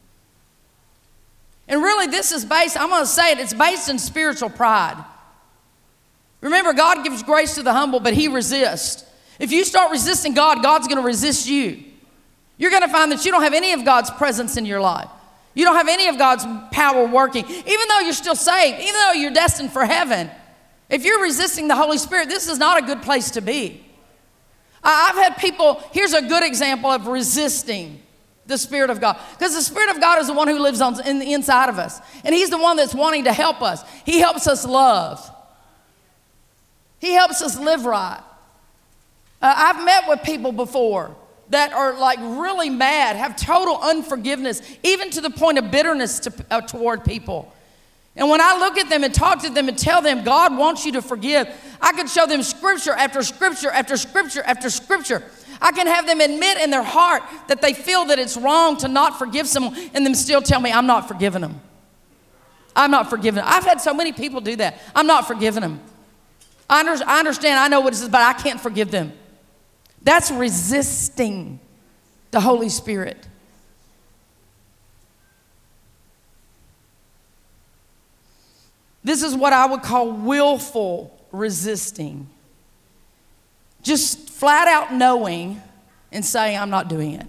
And really this is based, I'm going to say it, it's based in spiritual pride. Remember, God gives grace to the humble, but he resists. If you start resisting God, God's going to resist you. You're going to find that you don't have any of God's presence in your life. You don't have any of God's power working. Even though you're still saved, even though you're destined for heaven, if you're resisting the Holy Spirit, this is not a good place to be. I've had people, here's a good example of resisting the Spirit of God. Because the Spirit of God is the one who lives on in the inside of us. And he's the one that's wanting to help us. He helps us love. He helps us live right. Uh, I've met with people before that are like really mad, have total unforgiveness, even to the point of bitterness to, uh, toward people. And when I look at them and talk to them and tell them God wants you to forgive, I can show them scripture after scripture after scripture after scripture. I can have them admit in their heart that they feel that it's wrong to not forgive someone, and them still tell me I'm not forgiving them. I'm not forgiving. I've had so many people do that. I'm not forgiving them. I, under, I understand, I know what it is, but I can't forgive them. That's resisting the Holy Spirit. This is what I would call willful resisting. Just flat out knowing and saying, I'm not doing it.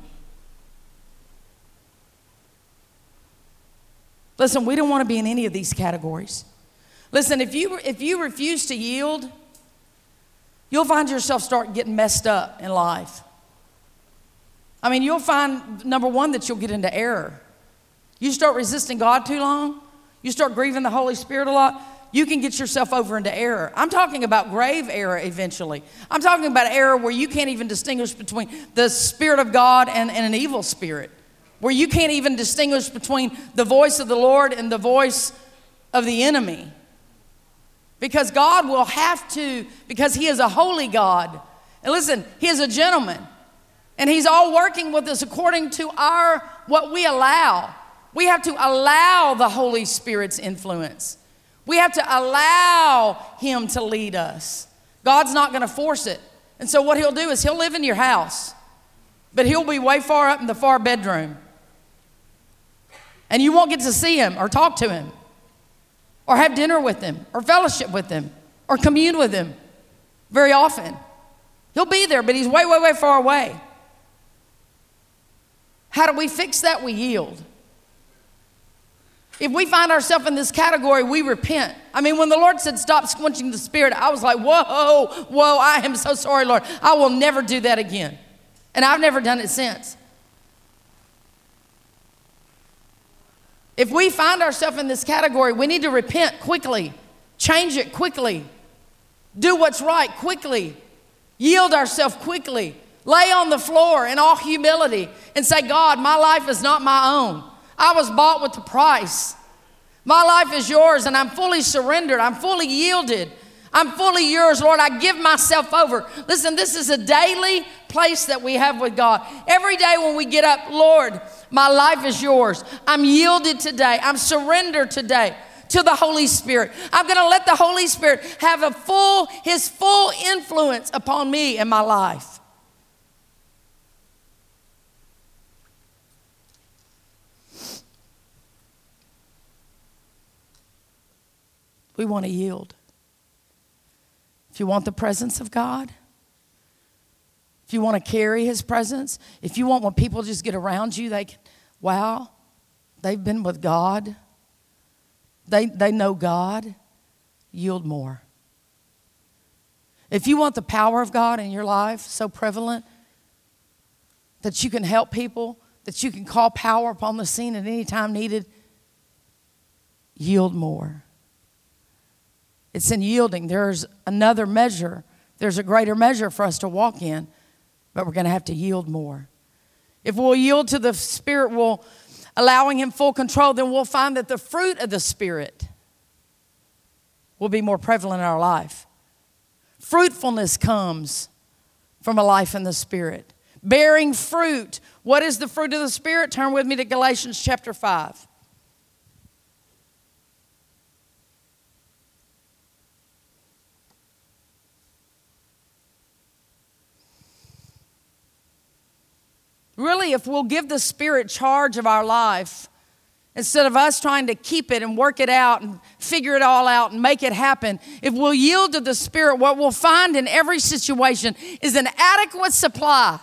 Listen, we don't want to be in any of these categories. Listen, if you, if you refuse to yield, you'll find yourself start getting messed up in life. I mean, you'll find, number one, that you'll get into error. You start resisting God too long, you start grieving the Holy Spirit a lot, you can get yourself over into error. I'm talking about grave error eventually. I'm talking about error where you can't even distinguish between the Spirit of God and, and an evil spirit, where you can't even distinguish between the voice of the Lord and the voice of the enemy. Because God will have to, because He is a holy God. And listen, He is a gentleman. And He's all working with us according to our, what we allow. We have to allow the Holy Spirit's influence. We have to allow Him to lead us. God's not going to force it. And so what He'll do is He'll live in your house, but He'll be way far up in the far bedroom. And you won't get to see Him or talk to Him or have dinner with Him or fellowship with Him or commune with Him very often. He'll be there, but He's way, way, way far away. How do we fix that? We yield. If we find ourselves in this category, we repent. I mean, when the Lord said, stop squenching the Spirit, I was like, whoa, whoa, I am so sorry, Lord. I will never do that again. And I've never done it since. If we find ourselves in this category, we need to repent quickly, change it quickly, do what's right quickly, yield ourselves quickly, lay on the floor in all humility and say, God, my life is not my own. I was bought with a price. My life is yours, and I'm fully surrendered. I'm fully yielded. I'm fully yours, Lord. I give myself over. Listen, this is a daily place that we have with God. Every day when we get up, Lord, my life is yours. I'm yielded today. I'm surrendered today to the Holy Spirit. I'm going to let the Holy Spirit have a full, His full influence upon me and my life. We want to yield. If you want the presence of God, if you want to carry His presence, if you want when people just get around you, they can, wow, they've been with God. They, they know God. Yield more. If you want the power of God in your life so prevalent that you can help people, that you can call power upon the scene at any time needed, yield more. It's in yielding. There's another measure. There's a greater measure for us to walk in, but we're going to have to yield more. If we'll yield to the Spirit, we'll allowing Him full control, then we'll find that the fruit of the Spirit will be more prevalent in our life. Fruitfulness comes from a life in the Spirit. Bearing fruit. What is the fruit of the Spirit? Turn with me to Galatians chapter five. Really, if we'll give the Spirit charge of our life, instead of us trying to keep it and work it out and figure it all out and make it happen, if we'll yield to the Spirit, what we'll find in every situation is an adequate supply.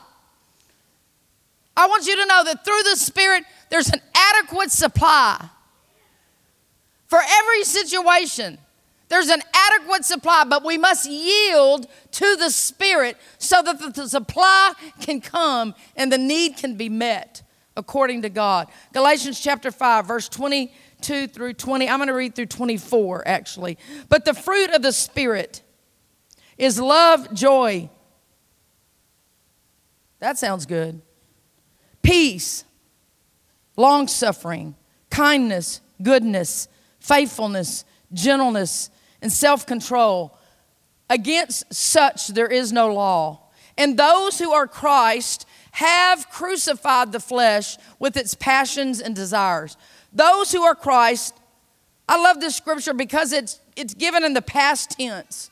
I want you to know that through the Spirit, there's an adequate supply. For every situation, there's an adequate supply, but we must yield to the Spirit so that the supply can come and the need can be met according to God. Galatians chapter five, verse twenty-two through twenty. I'm going to read through twenty-four, actually. But the fruit of the Spirit is love, joy. That sounds good. Peace, long-suffering, kindness, goodness, faithfulness, gentleness, and self-control. Against such there is no law. And those who are Christ have crucified the flesh with its passions and desires. Those who are Christ I love this scripture because it's, it's given in the past tense.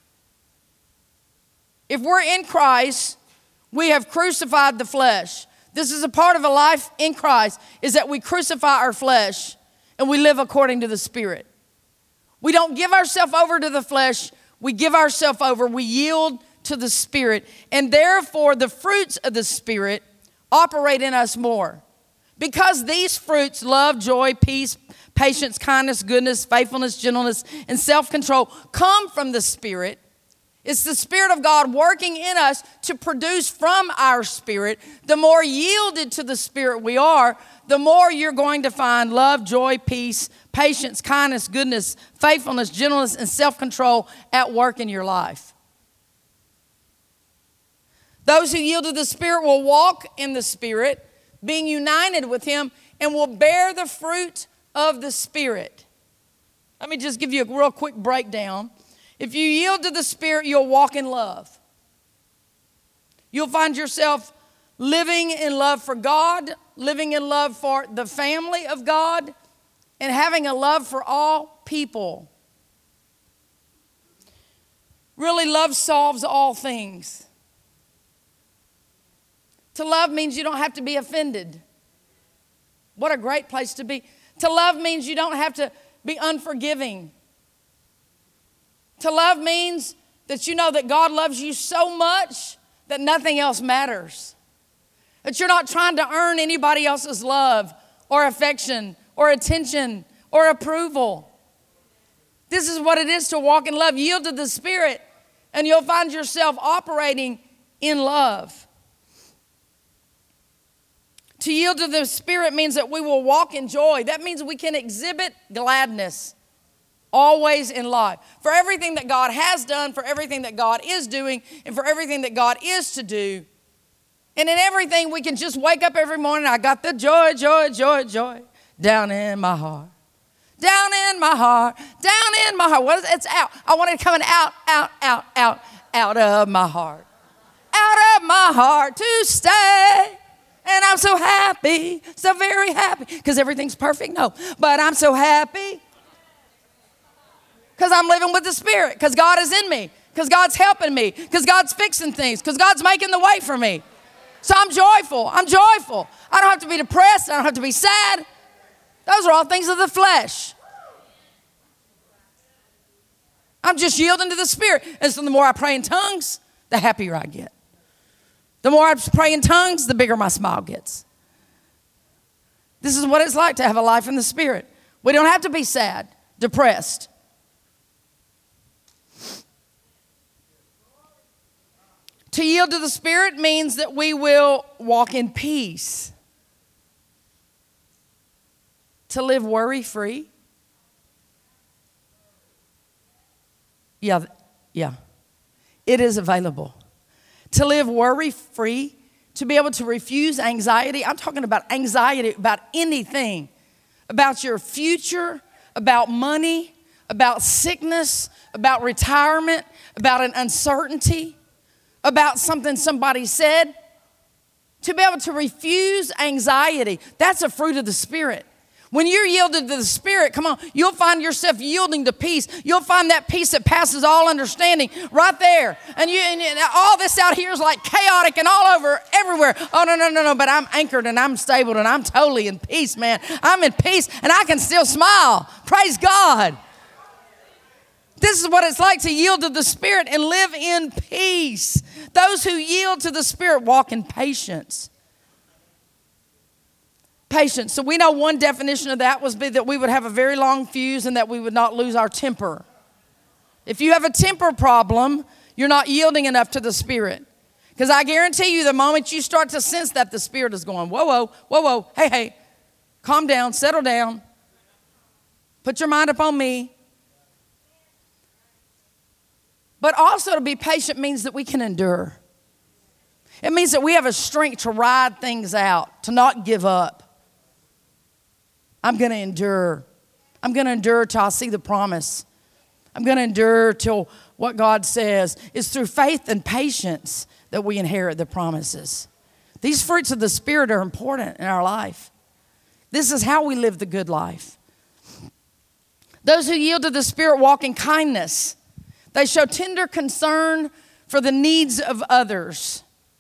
If we're in Christ, we have crucified the flesh. This is a part of a life in Christ, is that we crucify our flesh and we live according to the Spirit. We don't give ourselves over to the flesh. We give ourselves over. We yield to the Spirit. And therefore, the fruits of the Spirit operate in us more. Because these fruits, love, joy, peace, patience, kindness, goodness, faithfulness, gentleness, and self-control, come from the Spirit. It's the Spirit of God working in us to produce from our spirit. The more yielded to the Spirit we are, the more you're going to find love, joy, peace, patience, kindness, goodness, faithfulness, gentleness, and self-control at work in your life. Those who yield to the Spirit will walk in the Spirit, being united with Him, and will bear the fruit of the Spirit. Let me just give you a real quick breakdown. If you yield to the Spirit, you'll walk in love. You'll find yourself living in love for God, living in love for the family of God, and having a love for all people. Really, love solves all things. To love means you don't have to be offended. What a great place to be. To love means you don't have to be unforgiving. To love means that you know that God loves you so much that nothing else matters. That you're not trying to earn anybody else's love or affection or attention or approval. This is what it is to walk in love. Yield to the Spirit and you'll find yourself operating in love. To yield to the Spirit means that we will walk in joy. That means we can exhibit gladness always in life. For everything that God has done, for everything that God is doing, and for everything that God is to do. And in everything, we can just wake up every morning, I got the joy, joy, joy, joy down in my heart. Down in my heart, down in my heart. What is it? It's out. I want it coming out, out, out, out, out of my heart. Out of my heart to stay. And I'm so happy, so very happy. Because everything's perfect? No. But I'm so happy. Because I'm living with the Spirit. Because God is in me. Because God's helping me. Because God's fixing things. Because God's making the way for me. So I'm joyful. I'm joyful. I don't have to be depressed. I don't have to be sad. Those are all things of the flesh. I'm just yielding to the Spirit. And so the more I pray in tongues, the happier I get. The more I pray in tongues, the bigger my smile gets. This is what it's like to have a life in the Spirit. We don't have to be sad, depressed. To yield to the Spirit means that we will walk in peace. To live worry-free. Yeah, yeah. It is available. To live worry-free, to be able to refuse anxiety. I'm talking about anxiety about anything. About your future, about money, about sickness, about retirement, about an uncertainty, about something somebody said. To be able to refuse anxiety, that's a fruit of the Spirit. When you're yielded to the Spirit, come on, you'll find yourself yielding to peace. You'll find that peace that passes all understanding right there. And, you, and all this out here is like chaotic and all over, everywhere. Oh, no, no, no, no, but I'm anchored and I'm stable and I'm totally in peace, man. I'm in peace and I can still smile. Praise God. This is what it's like to yield to the Spirit and live in peace. Those who yield to the Spirit walk in patience. Patience. So we know one definition of that was be that we would have a very long fuse and that we would not lose our temper. If you have a temper problem, you're not yielding enough to the Spirit. Because I guarantee you the moment you start to sense that, the Spirit is going, whoa, whoa, whoa, whoa, hey, hey, calm down, settle down. Put your mind upon me. But also to be patient means that we can endure. It means that we have a strength to ride things out, to not give up. I'm going to endure. I'm going to endure till I see the promise. I'm going to endure till what God says. It's through faith and patience that we inherit the promises. These fruits of the Spirit are important in our life. This is how we live the good life. Those who yield to the Spirit walk in kindness. They show tender concern for the needs of others.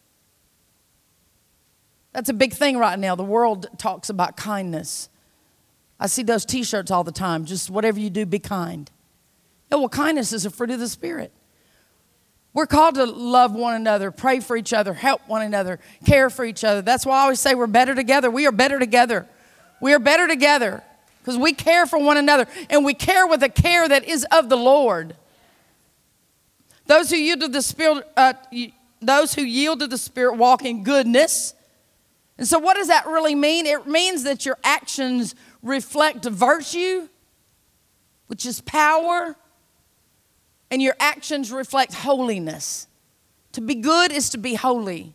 That's a big thing right now. The world talks about kindness. I see those t-shirts all the time. Just whatever you do, be kind. Yeah, well, kindness is a fruit of the Spirit. We're called to love one another, pray for each other, help one another, care for each other. That's why I always say we're better together. We are better together. We are better together because we care for one another, and we care with a care that is of the Lord. Those who yield to the Spirit, uh, those who yield to the Spirit walk in goodness. And so what does that really mean? It means that your actions reflect virtue, which is power, and your actions reflect holiness. To be good is to be holy.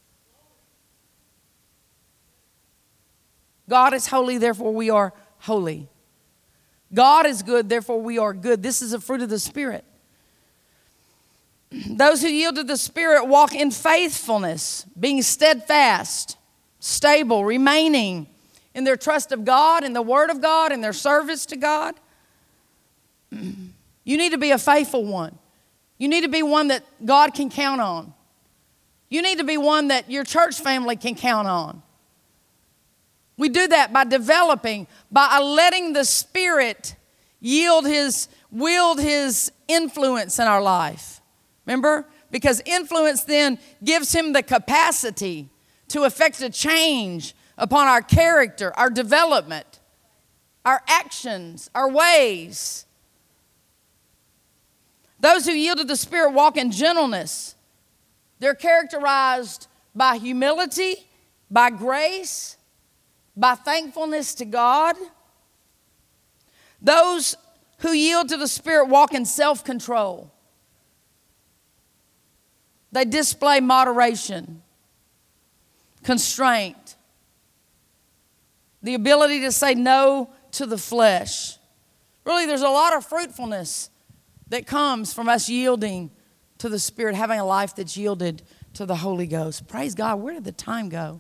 God is holy, therefore we are holy. God is good, therefore we are good. This is a fruit of the Spirit. Those who yield to the Spirit walk in faithfulness, being steadfast, stable, remaining in their trust of God, in the Word of God, in their service to God. You need to be a faithful one. You need to be one that God can count on. You need to be one that your church family can count on. We do that by developing, by letting the Spirit yield His, wield His influence in our life. Remember? Because influence then gives Him the capacity to effect a change upon our character, our development, our actions, our ways. Those who yield to the Spirit walk in gentleness. They're characterized by humility, by grace, by thankfulness to God. Those who yield to the Spirit walk in self-control. They display moderation, constraint, the ability to say no to the flesh. Really, there's a lot of fruitfulness that comes from us yielding to the Spirit, having a life that's yielded to the Holy Ghost. Praise God. Where did the time go?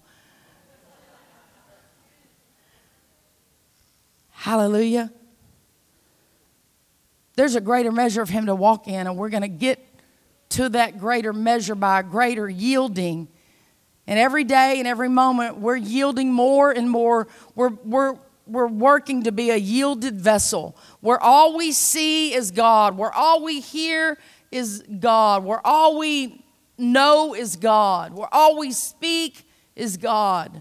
Hallelujah. There's a greater measure of Him to walk in, and we're going to get to that greater measure by a greater yielding. And every day and every moment, we're yielding more and more. We're, we're, we're working to be a yielded vessel where all we see is God, where all we hear is God, where all we know is God, where all we speak is God.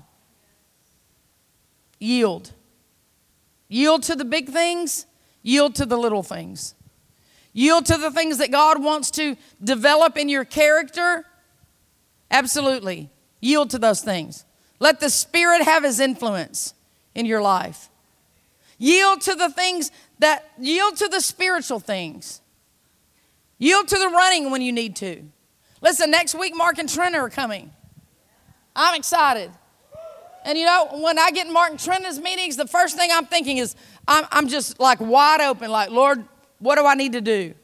Yield. Yield to the big things, yield to the little things. Yield to the things that God wants to develop in your character. Absolutely. Yield to those things. Let the Spirit have His influence in your life. Yield to the things that, yield to the spiritual things. Yield to the running when you need to. Listen, next week, Mark and Trina are coming. I'm excited. And you know, when I get in Mark and Trina's meetings, the first thing I'm thinking is, I'm, I'm just like wide open, like, Lord, what do I need to do?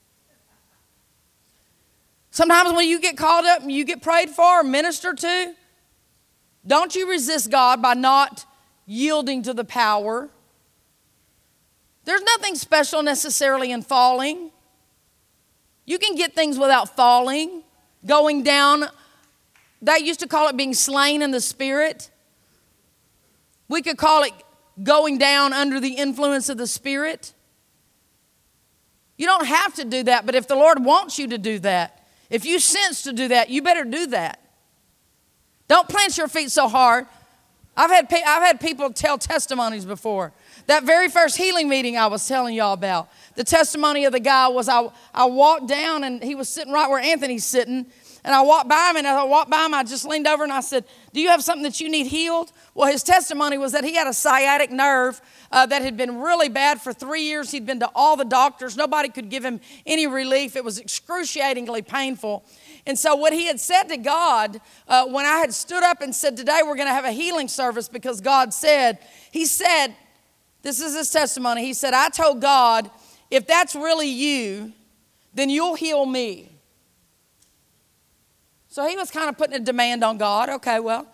Sometimes when you get called up and you get prayed for or ministered to, don't you resist God by not yielding to the power. There's nothing special necessarily in falling. You can get things without falling, going down. They used to call it being slain in the Spirit. We could call it going down under the influence of the Spirit. You don't have to do that, but if the Lord wants you to do that, if you sense to do that, you better do that. Don't plant your feet so hard. I've had, I've had people tell testimonies before. That very first healing meeting I was telling y'all about, the testimony of the guy was I, I walked down and he was sitting right where Anthony's sitting. And I walked by him, and as I walked by him, I just leaned over and I said, do you have something that you need healed? Well, his testimony was that he had a sciatic nerve uh, that had been really bad for three years. He'd been to all the doctors. Nobody could give him any relief. It was excruciatingly painful. And so what he had said to God, uh, when I had stood up and said, today we're going to have a healing service because God said, he said, this is his testimony. He said, I told God, if that's really you, then you'll heal me. So he was kind of putting a demand on God. Okay, well.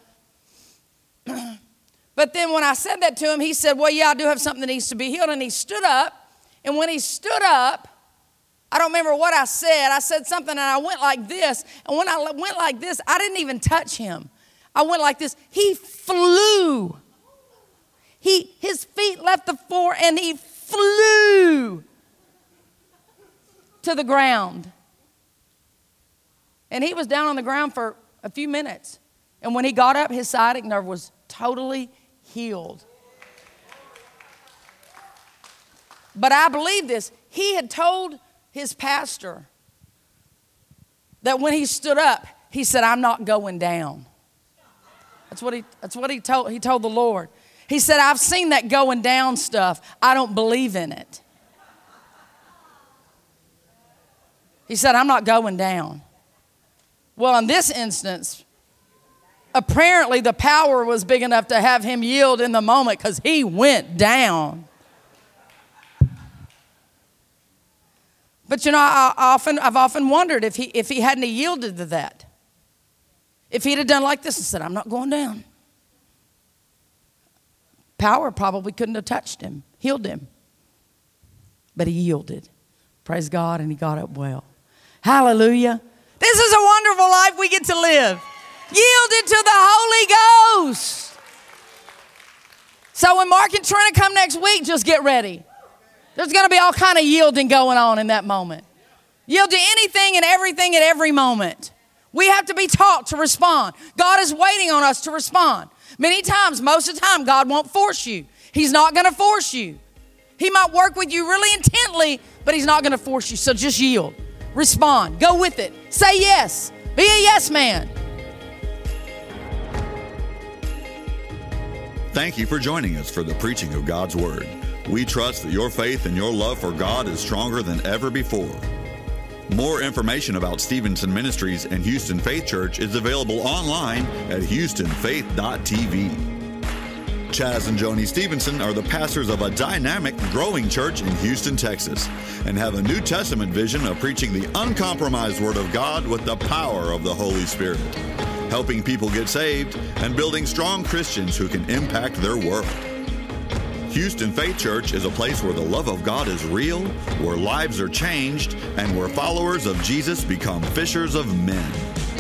But then when I said that to him, he said, well, yeah, I do have something that needs to be healed. And he stood up And when he stood up, I don't remember what I said. I said something and I went like this. And when I went like this, I didn't even touch him. I went like this. He flew. He, his feet left the floor and he flew to the ground. And he was down on the ground for a few minutes. And when he got up, his sciatic nerve was totally healed. But I believe this. He had told his pastor that when he stood up, he said, I'm not going down. That's what he, that's what he told, he told the Lord. He said, I've seen that going down stuff. I don't believe in it. He said, I'm not going down. Well, in this instance, apparently the power was big enough to have him yield in the moment because he went down. But you know, I often, I've often wondered if he, if he hadn't yielded to that. If he'd have done like this and said, I'm not going down. Power probably couldn't have touched him, healed him. But he yielded. Praise God, and he got up well. Hallelujah. This is a wonderful life we get to live. Yielded to the Holy Ghost. So when Mark and Trina come next week, just get ready. There's going to be all kind of yielding going on in that moment. Yield to anything and everything at every moment. We have to be taught to respond. God is waiting on us to respond. Many times, most of the time, God won't force you. He's not going to force you. He might work with you really intently, but he's not going to force you. So just yield. Respond. Go with it. Say yes. Be a yes man. Thank you for joining us for the preaching of God's Word. We trust that your faith and your love for God is stronger than ever before. More information about Stevenson Ministries and Houston Faith Church is available online at houston faith dot t v. Chaz and Joni Stevenson are the pastors of a dynamic, growing church in Houston, Texas, and have a New Testament vision of preaching the uncompromised Word of God with the power of the Holy Spirit, helping people get saved and building strong Christians who can impact their world. Houston Faith Church is a place where the love of God is real, where lives are changed, and where followers of Jesus become fishers of men.